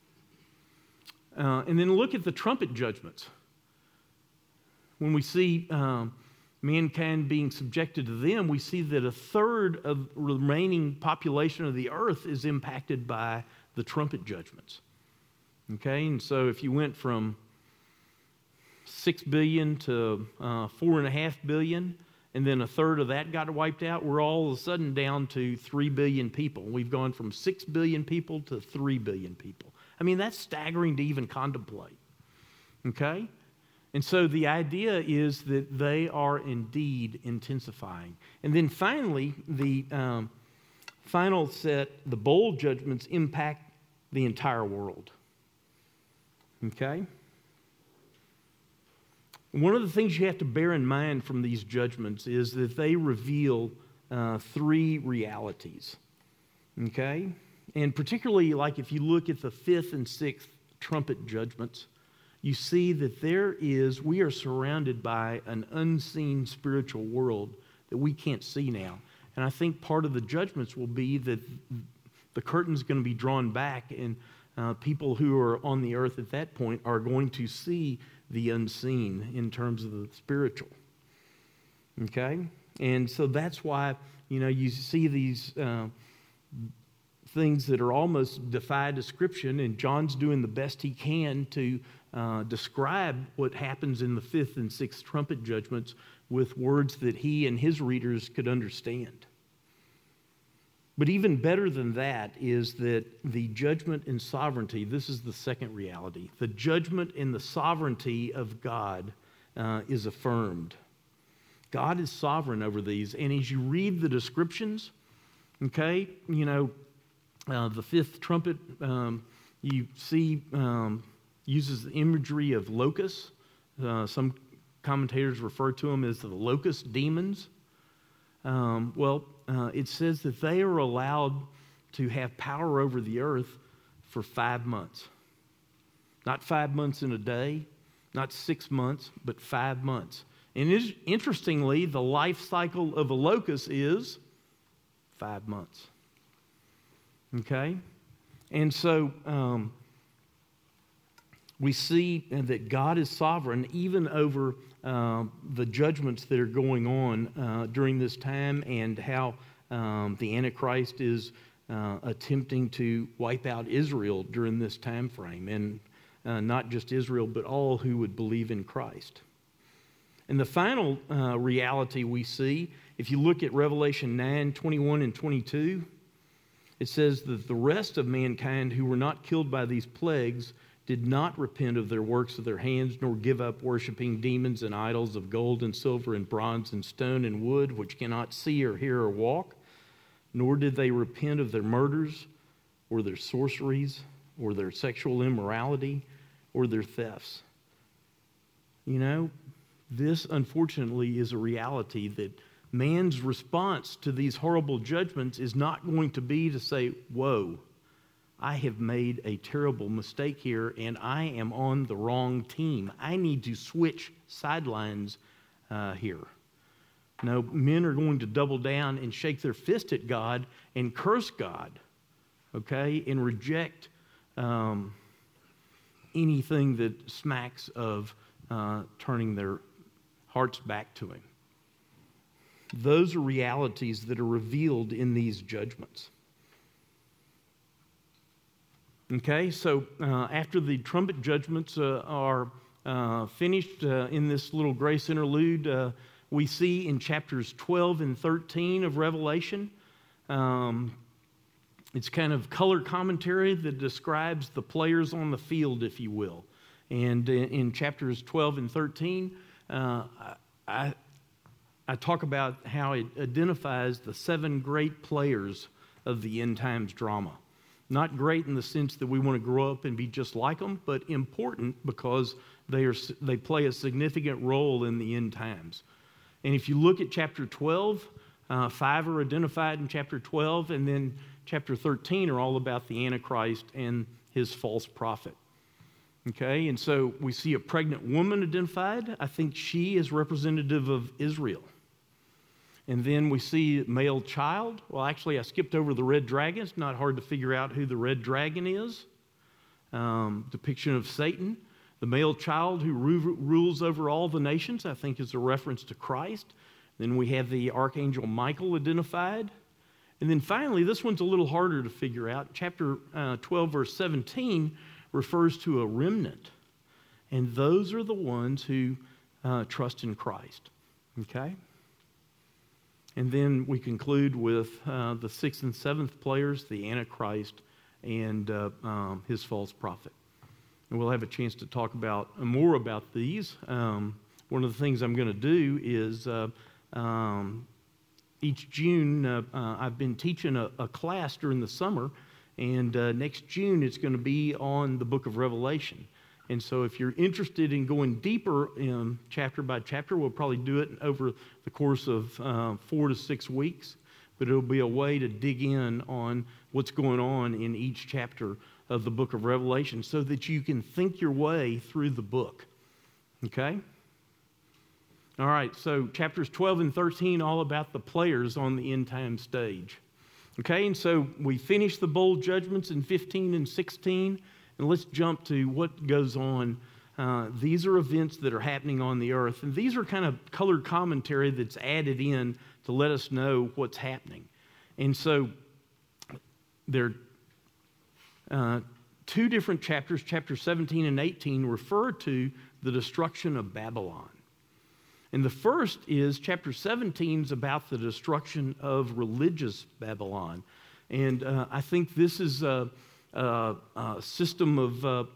And then look at the trumpet judgments. When we see mankind being subjected to them, we see that a third of the remaining population of the earth is impacted by the trumpet judgments. Okay, and so if you went from 6 billion to 4.5 billion, and then a third of that got wiped out, we're all of a sudden down to 3 billion people. We've gone from 6 billion people to 3 billion people. I mean, that's staggering to even contemplate. Okay? And so the idea is that they are indeed intensifying. And then finally, the final set, the bowl judgments, impact the entire world. Okay? One of the things you have to bear in mind from these judgments is that they reveal 3 realities. Okay? And particularly, like if you look at the 5th and 6th trumpet judgments, you see that we are surrounded by an unseen spiritual world that we can't see now. And I think part of the judgments will be that the curtain's going to be drawn back, and people who are on the earth at that point are going to see the unseen in terms of the spiritual. Okay? And so that's why, you see these things that are almost defy description, and John's doing the best he can to describe what happens in the 5th and 6th trumpet judgments with words that he and his readers could understand. But even better than that is that the judgment and sovereignty, this is the second reality, the judgment and the sovereignty of God is affirmed. God is sovereign over these, and as you read the descriptions, okay, the 5th trumpet, you see uses the imagery of locusts. Some commentators refer to them as the locust demons. It says that they are allowed to have power over the earth for 5 months. Not 5 months in a day, not 6 months, but 5 months. And interestingly, the life cycle of a locust is 5 months. Okay? And so we see that God is sovereign even over the judgments that are going on during this time, and how the Antichrist is attempting to wipe out Israel during this time frame, and not just Israel, but all who would believe in Christ. And the final reality we see, if you look at Revelation 9, 21 and 22, it says that the rest of mankind who were not killed by these plagues did not repent of their works of their hands, nor give up worshiping demons and idols of gold and silver and bronze and stone and wood, which cannot see or hear or walk, nor did they repent of their murders or their sorceries or their sexual immorality or their thefts. You know, this unfortunately is a reality that man's response to these horrible judgments is not going to be to say, whoa, I have made a terrible mistake here and I am on the wrong team. I need to switch sidelines here. No, men are going to double down and shake their fist at God and curse God, okay, and reject anything that smacks of turning their hearts back to Him. Those are realities that are revealed in these judgments. Okay, so after the trumpet judgments are finished in this little grace interlude, we see in chapters 12 and 13 of Revelation, it's kind of color commentary that describes the players on the field, if you will. And in chapters 12 and 13, I talk about how it identifies the 7 great players of the end times drama. Not great in the sense that we want to grow up and be just like them, but important because they play a significant role in the end times. And if you look at chapter 12, 5 are identified in chapter 12, and then chapter 13 are all about the Antichrist and his false prophet. Okay, and so we see a pregnant woman identified. I think she is representative of Israel. And then we see male child. Well, actually, I skipped over the red dragon. It's not hard to figure out who the red dragon is. Depiction of Satan. The male child who rules over all the nations, I think, is a reference to Christ. Then we have the archangel Michael identified. And then finally, this one's a little harder to figure out. Chapter 12, verse 17 refers to a remnant. And those are the ones who trust in Christ. Okay? And then we conclude with the 6th and 7th players, the Antichrist and his false prophet. And we'll have a chance to talk about more about these. One of the things I'm going to do is each June I've been teaching a class during the summer, and next June it's going to be on the book of Revelation. And so if you're interested in going deeper in chapter by chapter, we'll probably do it over the course of 4 to 6 weeks. But it'll be a way to dig in on what's going on in each chapter of the book of Revelation so that you can think your way through the book. Okay? All right, so chapters 12 and 13, all about the players on the end time stage. Okay, and so we finished the bowl judgments in 15 and 16. And let's jump to what goes on. These are events that are happening on the earth. And these are kind of colored commentary that's added in to let us know what's happening. And so there are 2 different chapters, chapter 17 and 18, refer to the destruction of Babylon. And the first is chapter 17 is about the destruction of religious Babylon. And I think this is a system of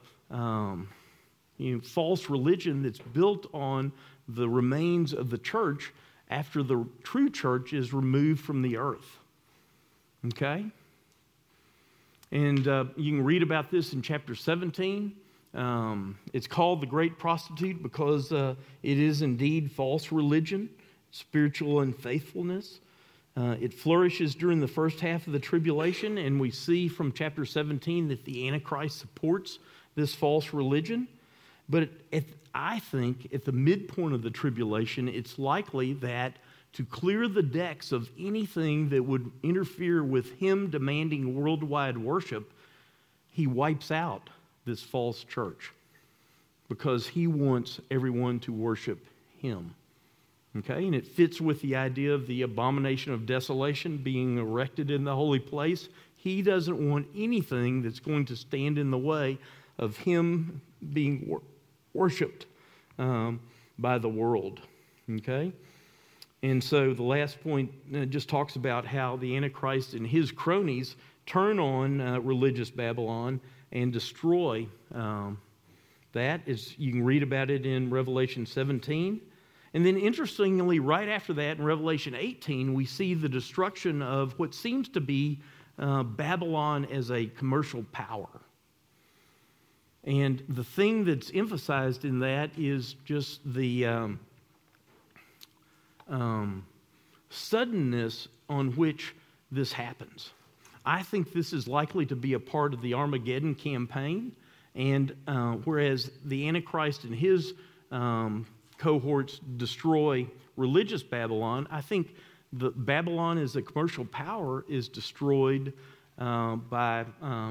false religion that's built on the remains of the church after the true church is removed from the earth. Okay? And you can read about this in chapter 17. It's called the Great Prostitute because it is indeed false religion, spiritual unfaithfulness. It flourishes during the first half of the tribulation, and we see from chapter 17 that the Antichrist supports this false religion. But I think at the midpoint of the tribulation, it's likely that to clear the decks of anything that would interfere with him demanding worldwide worship, he wipes out this false church because he wants everyone to worship him. Okay, and it fits with the idea of the abomination of desolation being erected in the holy place. He doesn't want anything that's going to stand in the way of him being worshipped by the world. Okay, And so the last point just talks about how the Antichrist and his cronies turn on religious Babylon and destroy that. You can read about it in Revelation 17. And then interestingly, right after that, in Revelation 18, we see the destruction of what seems to be Babylon as a commercial power. And the thing that's emphasized in that is just the suddenness on which this happens. I think this is likely to be a part of the Armageddon campaign, and whereas the Antichrist and his cohorts destroy religious Babylon, I think the Babylon as a commercial power is destroyed by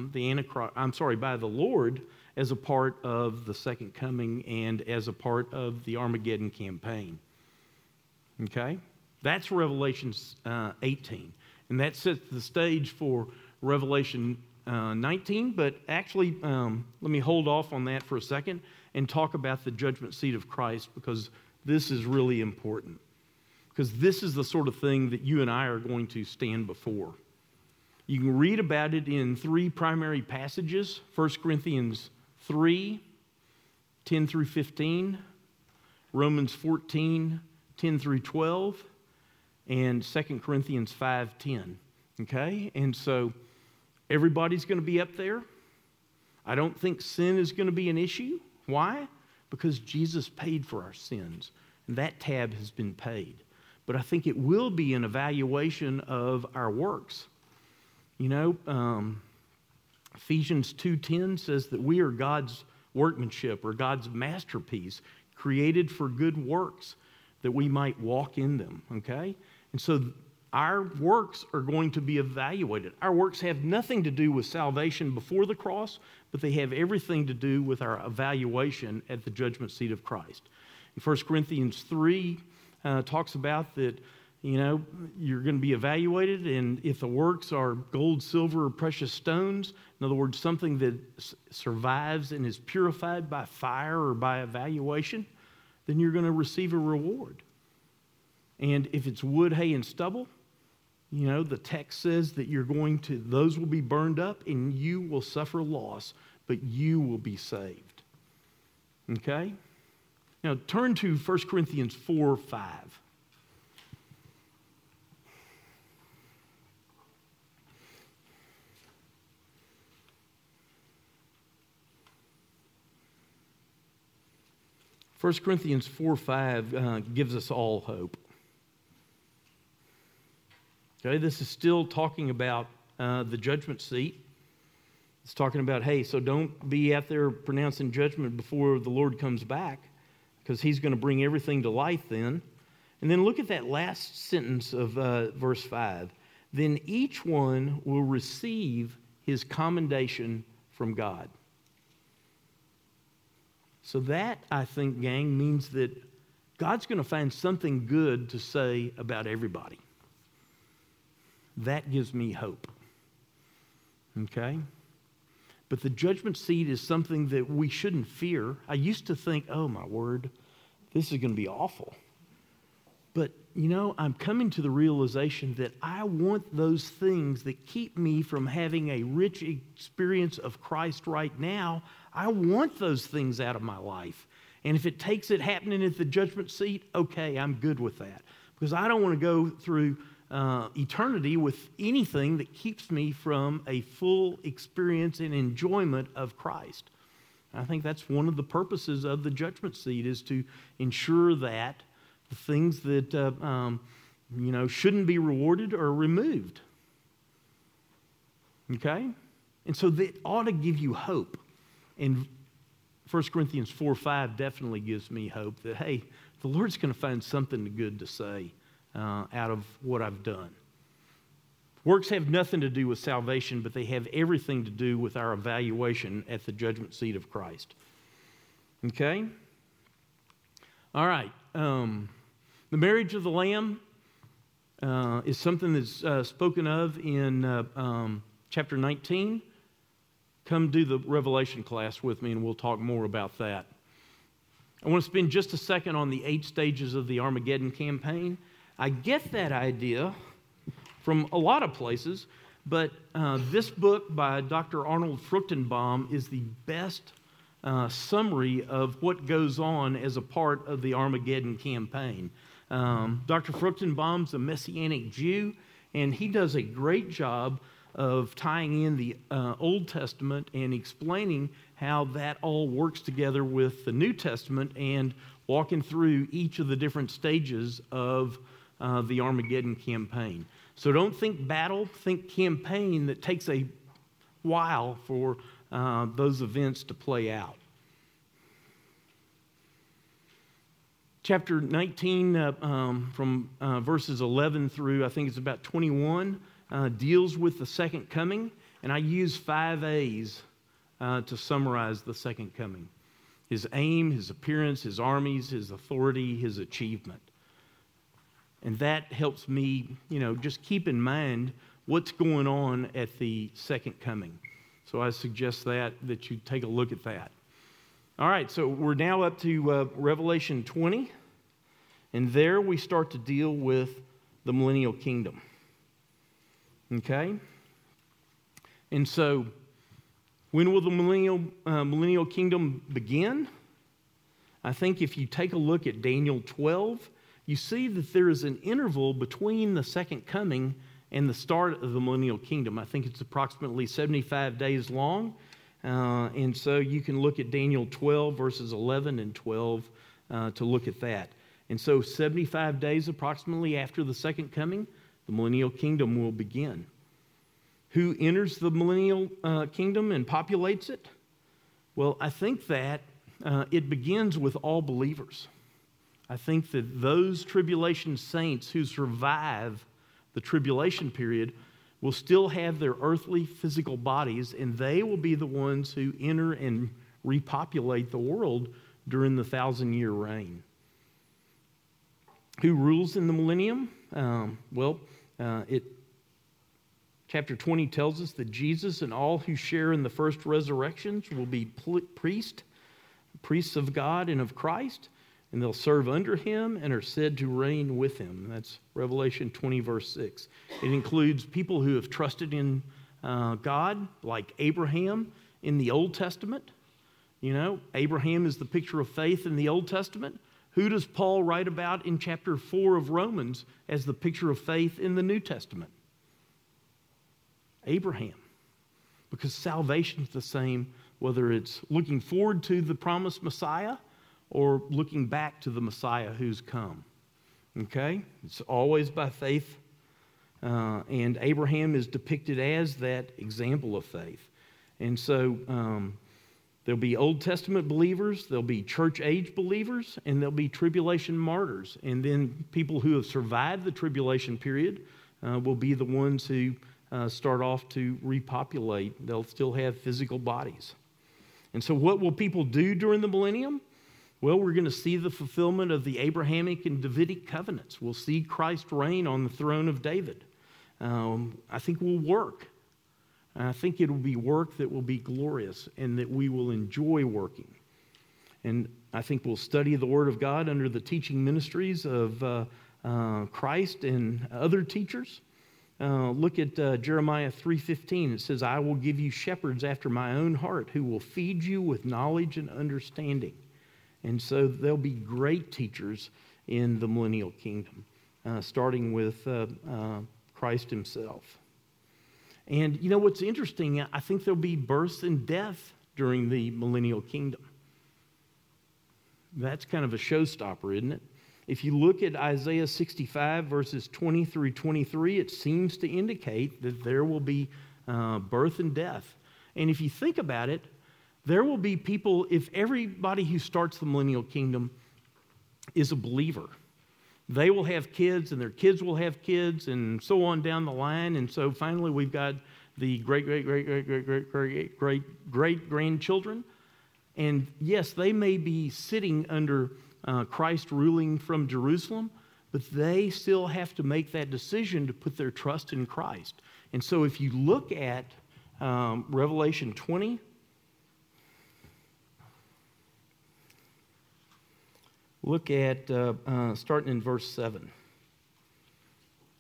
the Lord as a part of the second coming and as a part of the Armageddon campaign. Okay? That's Revelation 18. And that sets the stage for Revelation 19. But actually, let me hold off on that for a second and talk about the judgment seat of Christ, because this is really important. Because this is the sort of thing that you and I are going to stand before. You can read about it in three primary passages: 1 Corinthians 3, 10 through 15, Romans 14, 10 through 12, and 2 Corinthians 5:10. Okay? And so everybody's going to be up there. I don't think sin is going to be an issue. Why? Because Jesus paid for our sins, and that tab has been paid. But I think it will be an evaluation of our works. You know, Ephesians 2:10 says that we are God's workmanship, or God's masterpiece, created for good works, that we might walk in them, okay? And so our works are going to be evaluated. Our works have nothing to do with salvation before the cross, but they have everything to do with our evaluation at the judgment seat of Christ. In 1 Corinthians 3 talks about that, you know, you're going to be evaluated, and if the works are gold, silver, or precious stones, in other words, something that survives and is purified by fire or by evaluation, then you're going to receive a reward. And if it's wood, hay, and stubble, you know, the text says that those will be burned up and you will suffer loss, but you will be saved. Okay? Now turn to 1 Corinthians 4:5. 1 Corinthians 4:5 gives us all hope. Okay, this is still talking about the judgment seat. It's talking about, hey, so don't be out there pronouncing judgment before the Lord comes back, because he's going to bring everything to light then. And then look at that last sentence of verse 5. Then each one will receive his commendation from God. So that, I think, gang, means that God's going to find something good to say about everybody. That gives me hope. Okay? But the judgment seat is something that we shouldn't fear. I used to think, oh my word, this is going to be awful. But, you know, I'm coming to the realization that I want those things that keep me from having a rich experience of Christ right now. I want those things out of my life. And if it takes it happening at the judgment seat, okay, I'm good with that. Because I don't want to go through eternity with anything that keeps me from a full experience and enjoyment of Christ. I think that's one of the purposes of the judgment seat, is to ensure that the things that shouldn't be rewarded are removed. Okay? And so that ought to give you hope. And 1 Corinthians 4:5 definitely gives me hope that, hey, the Lord's going to find something good to say out of what I've done. Works have nothing to do with salvation, but they have everything to do with our evaluation at the judgment seat of Christ. Okay? All right. The marriage of the Lamb is something that's spoken of in chapter 19. Come do the Revelation class with me and we'll talk more about that. I want to spend just a second on the 8 stages of the Armageddon campaign. I get that idea from a lot of places, but this book by Dr. Arnold Fruchtenbaum is the best summary of what goes on as a part of the Armageddon campaign. Dr. Fruchtenbaum's a Messianic Jew, and he does a great job of tying in the Old Testament and explaining how that all works together with the New Testament and walking through each of the different stages of the Armageddon campaign. So don't think battle, think campaign that takes a while for those events to play out. Chapter 19 from verses 11 through, I think it's about 21, deals with the second coming, and I use 5 A's to summarize the second coming. His aim, his appearance, his armies, his authority, his achievement. And that helps me, just keep in mind what's going on at the second coming. So I suggest that you take a look at that. All right, so we're now up to Revelation 20, and there we start to deal with the millennial kingdom. Okay? And so, when will the millennial kingdom begin? I think if you take a look at Daniel 12, you see that there is an interval between the second coming and the start of the millennial kingdom. I think it's approximately 75 days long. And so you can look at Daniel 12, verses 11 and 12 to look at that. And so 75 days approximately after the second coming, the millennial kingdom will begin. Who enters the millennial kingdom and populates it? Well, I think that it begins with all believers. I think that those tribulation saints who survive the tribulation period will still have their earthly physical bodies, and they will be the ones who enter and repopulate the world during the 1,000-year reign. Who rules in the millennium? Chapter 20 tells us that Jesus and all who share in the first resurrections will be priests of God and of Christ, and they'll serve under him and are said to reign with him. That's Revelation 20, verse 6. It includes people who have trusted in God, like Abraham in the Old Testament. Abraham is the picture of faith in the Old Testament. Who does Paul write about in chapter 4 of Romans as the picture of faith in the New Testament? Abraham. Because salvation is the same, whether it's looking forward to the promised Messiah or looking back to the Messiah who's come. Okay? It's always by faith. And Abraham is depicted as that example of faith. And so there'll be Old Testament believers, there'll be church-age believers, and there'll be tribulation martyrs. And then people who have survived the tribulation period will be the ones who start off to repopulate. They'll still have physical bodies. And so what will people do during the millennium? Well, we're going to see the fulfillment of the Abrahamic and Davidic covenants. We'll see Christ reign on the throne of David. I think we'll work. I think it will be work that will be glorious and that we will enjoy working. And I think we'll study the Word of God under the teaching ministries of Christ and other teachers. Look at Jeremiah 3:15. It says, I will give you shepherds after my own heart who will feed you with knowledge and understanding. And so there'll be great teachers in the millennial kingdom, starting with Christ himself. And what's interesting, I think there'll be births and death during the millennial kingdom. That's kind of a showstopper, isn't it? If you look at Isaiah 65, verses 20 through 23, it seems to indicate that there will be birth and death. And if you think about it, there will be people, if everybody who starts the millennial kingdom is a believer, they will have kids and their kids will have kids and so on down the line. And so finally we've got the great-grandchildren. And yes, they may be sitting under Christ ruling from Jerusalem, but they still have to make that decision to put their trust in Christ. And so if you look at Revelation 20, look at starting in verse 7.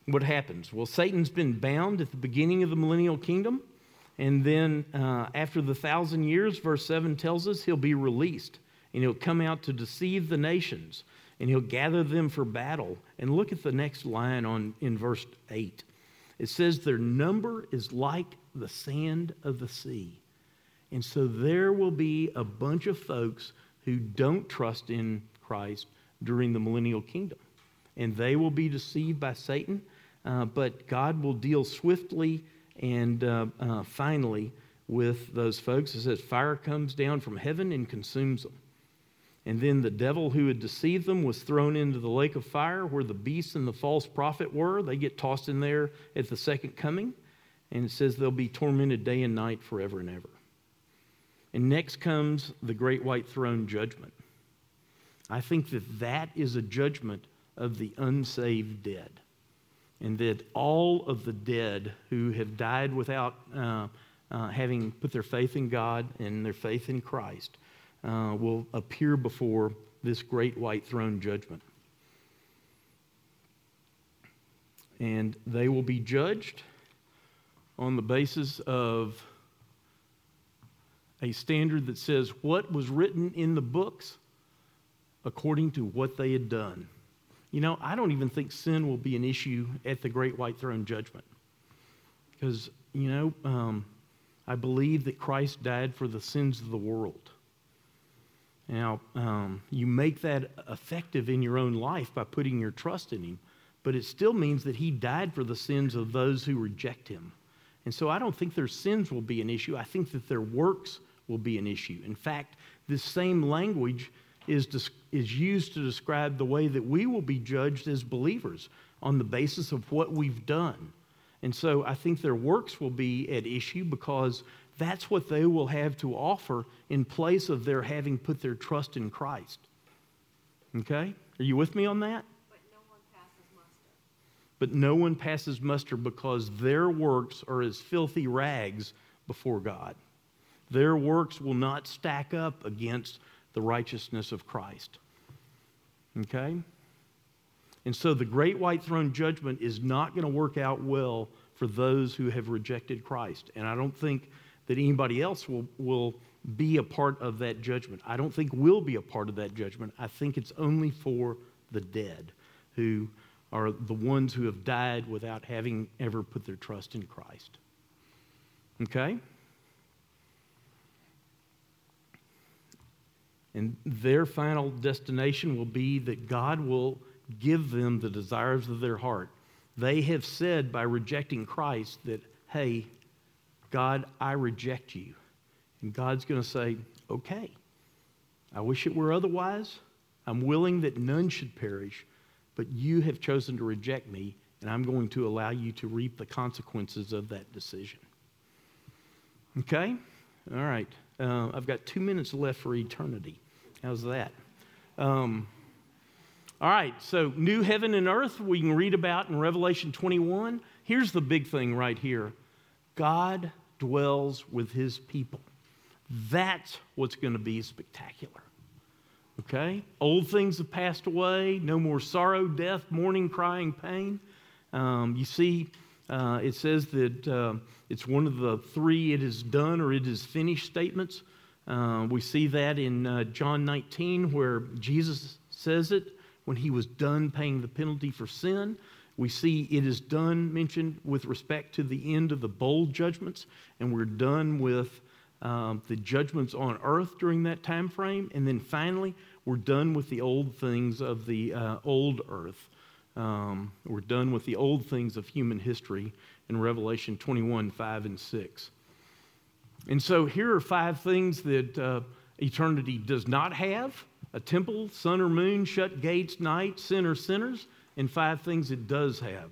what happens? Well, Satan's been bound at the beginning of the millennial kingdom, and then after the 1,000 years, verse 7 tells us he'll be released, and he'll come out to deceive the nations, and he'll gather them for battle. And look at the next line in verse 8. It says, their number is like the sand of the sea. And so there will be a bunch of folks who don't trust in Christ during the millennial kingdom. And they will be deceived by Satan, but God will deal swiftly and finally with those folks. It says fire comes down from heaven and consumes them. And then the devil who had deceived them was thrown into the lake of fire where the beast and the false prophet were. They get tossed in there at the second coming. And it says they'll be tormented day and night forever and ever. And next comes the great white throne judgment. I think that is a judgment of the unsaved dead. And that all of the dead who have died without having put their faith in God and their faith in Christ will appear before this great white throne judgment. And they will be judged on the basis of a standard that says what was written in the books according to what they had done. You know, I don't even think sin will be an issue at the great white throne judgment. Because, I believe that Christ died for the sins of the world. Now, you make that effective in your own life by putting your trust in him, but it still means that he died for the sins of those who reject him. And so I don't think their sins will be an issue. I think that their works will be an issue. In fact, this same language is used to describe the way that we will be judged as believers on the basis of what we've done. And so I think their works will be at issue because that's what they will have to offer in place of their having put their trust in Christ. Okay? Are you with me on that? But no one passes muster. But no one passes muster because their works are as filthy rags before God. Their works will not stack up against the righteousness of Christ. Okay? And so the great white throne judgment is not going to work out well for those who have rejected Christ. And I don't think that anybody else will be a part of that judgment. I don't think we'll be a part of that judgment. I think it's only for the dead who are the ones who have died without having ever put their trust in Christ. Okay? And their final destination will be that God will give them the desires of their heart. They have said by rejecting Christ that, hey, God, I reject you. And God's going to say, okay, I wish it were otherwise. I'm willing that none should perish, but you have chosen to reject me, and I'm going to allow you to reap the consequences of that decision. Okay? All right. I've got 2 minutes left for eternity. How's that? All right, so new heaven and earth we can read about in Revelation 21. Here's the big thing right here. God dwells with his people. That's what's going to be spectacular. Okay? Old things have passed away. No more sorrow, death, mourning, crying, pain. You see, it says that it's one of the three it is done or it is finished statements. We see that in John 19 where Jesus says it when he was done paying the penalty for sin. We see it is done mentioned with respect to the end of the bowl judgments, and we're done with the judgments on earth during that time frame. And then finally, we're done with the old things of the old earth. We're done with the old things of human history in Revelation 21, 5, and 6. And so here are 5 things that eternity does not have: a temple, sun or moon, shut gates, night, sin or sinners, and 5 things it does have.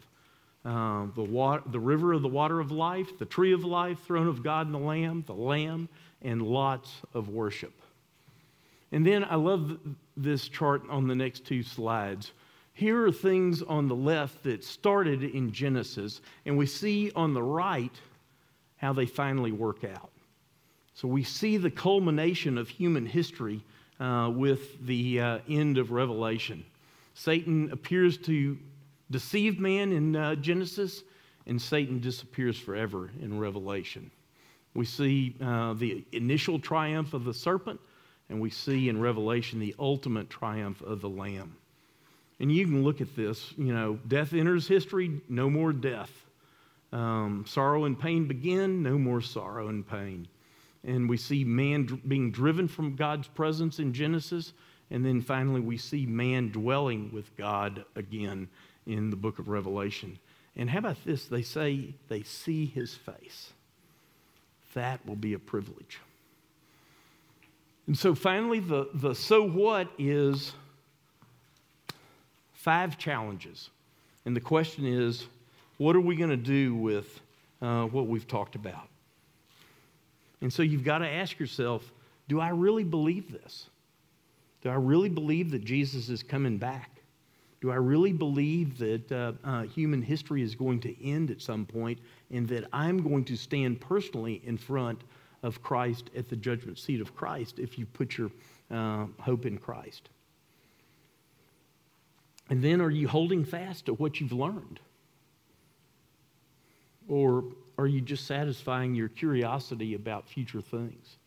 The river of the water of life, the tree of life, throne of God and the Lamb, and lots of worship. And then I love this chart on the next 2 slides. Here are things on the left that started in Genesis, and we see on the right how they finally work out. So we see the culmination of human history with the end of Revelation. Satan appears to deceive man in Genesis, and Satan disappears forever in Revelation. We see the initial triumph of the serpent, and we see in Revelation the ultimate triumph of the Lamb. And you can look at this, death enters history, no more death. Sorrow and pain begin, no more sorrow and pain. And we see man being driven from God's presence in Genesis, and then finally we see man dwelling with God again in the book of Revelation. And how about this? They say they see his face. That will be a privilege. And so finally, the so what is 5 challenges. And the question is, what are we going to do with what we've talked about? And so you've got to ask yourself, do I really believe this? Do I really believe that Jesus is coming back? Do I really believe that human history is going to end at some point and that I'm going to stand personally in front of Christ at the judgment seat of Christ if you put your hope in Christ? And then are you holding fast to what you've learned? Or are you just satisfying your curiosity about future things?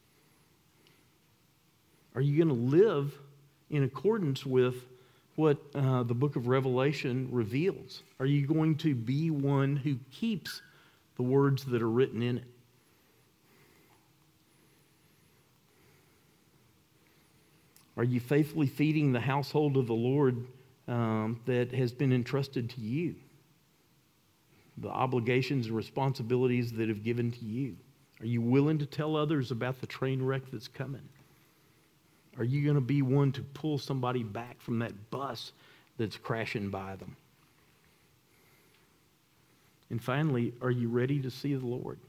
Are you going to live in accordance with what the book of Revelation reveals? Are you going to be one who keeps the words that are written in it? Are you faithfully feeding the household of the Lord that has been entrusted to you? The obligations and responsibilities that have given to you. Are you willing to tell others about the train wreck that's coming? Are you going to be one to pull somebody back from that bus that's crashing by them? And finally, are you ready to see the Lord?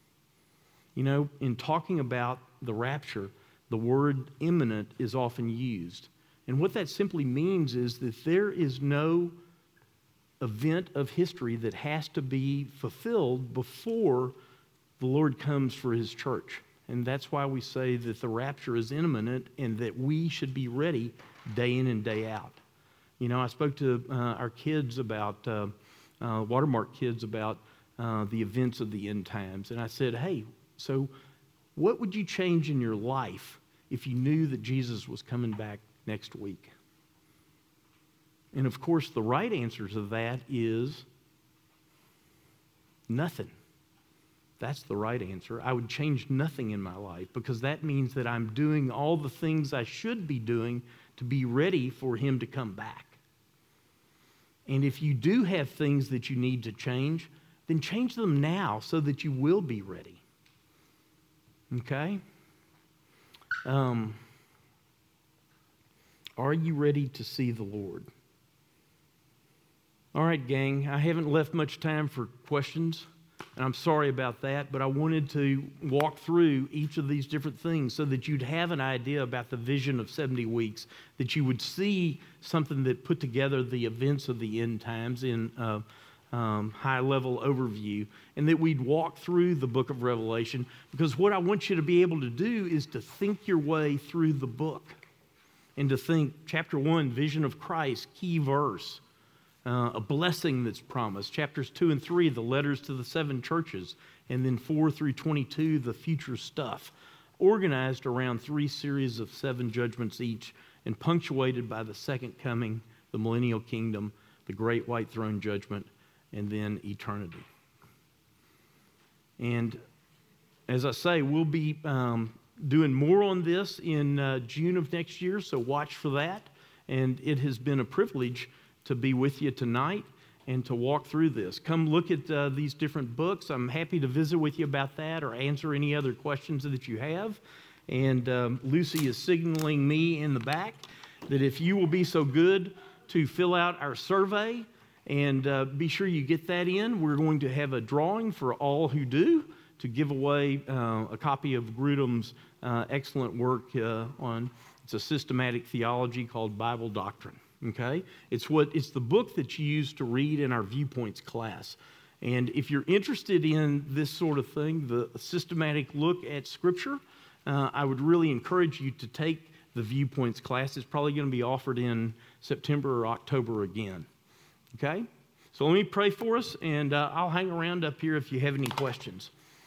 In talking about the rapture, the word imminent is often used. And what that simply means is that there is no event of history that has to be fulfilled before the Lord comes for his church. And that's why we say that the rapture is imminent and that we should be ready day in and day out. I spoke to our kids about, Watermark kids, about the events of the end times. And I said, hey, so what would you change in your life if you knew that Jesus was coming back next week? And of course, the right answer to that is nothing. That's the right answer. I would change nothing in my life because that means that I'm doing all the things I should be doing to be ready for him to come back. And if you do have things that you need to change, then change them now so that you will be ready. Okay? Are you ready to see the Lord? All right, gang, I haven't left much time for questions, and I'm sorry about that, but I wanted to walk through each of these different things so that you'd have an idea about the vision of 70 weeks, that you would see something that put together the events of the end times in high-level overview, and that we'd walk through the book of Revelation, because what I want you to be able to do is to think your way through the book and to think, chapter 1, vision of Christ, key verse, a blessing that's promised. Chapters 2 and 3, the letters to the 7 churches, and then 4 through 22, the future stuff, organized around 3 series of 7 judgments each, and punctuated by the second coming, the millennial kingdom, the great white throne judgment, and then eternity. And as I say, we'll be doing more on this in June of next year, so watch for that. And it has been a privilege to be with you tonight and to walk through this. Come look at these different books. I'm happy to visit with you about that or answer any other questions that you have. And Lucy is signaling me in the back that if you will be so good to fill out our survey and be sure you get that in, we're going to have a drawing for all who do to give away a copy of Grudem's excellent work it's a systematic theology called Bible Doctrine. Okay? It's the book that you use to read in our Viewpoints class. And if you're interested in this sort of thing, the systematic look at Scripture, I would really encourage you to take the Viewpoints class. It's probably going to be offered in September or October again. Okay? So let me pray for us, and I'll hang around up here if you have any questions.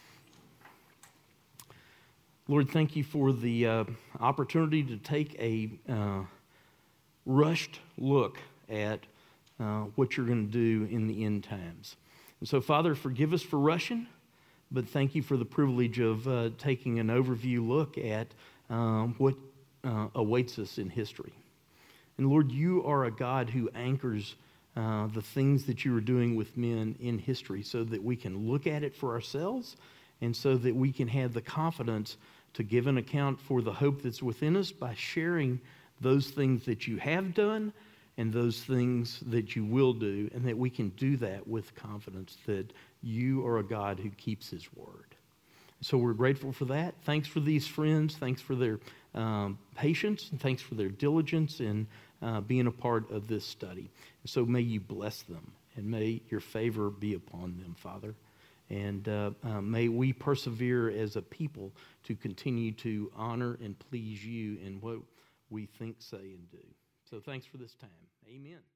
Lord, thank you for the opportunity to take a rushed look at what you're going to do in the end times. And so, Father, forgive us for rushing, but thank you for the privilege of taking an overview look at what awaits us in history. And Lord, you are a God who anchors the things that you are doing with men in history so that we can look at it for ourselves and so that we can have the confidence to give an account for the hope that's within us by sharing those things that you have done and those things that you will do, and that we can do that with confidence that you are a God who keeps his word. So we're grateful for that. Thanks for these friends. Thanks for their patience, and thanks for their diligence in being a part of this study. So may you bless them, and may your favor be upon them, Father. And may we persevere as a people to continue to honor and please you in what we think, say, and do. So thanks for this time. Amen.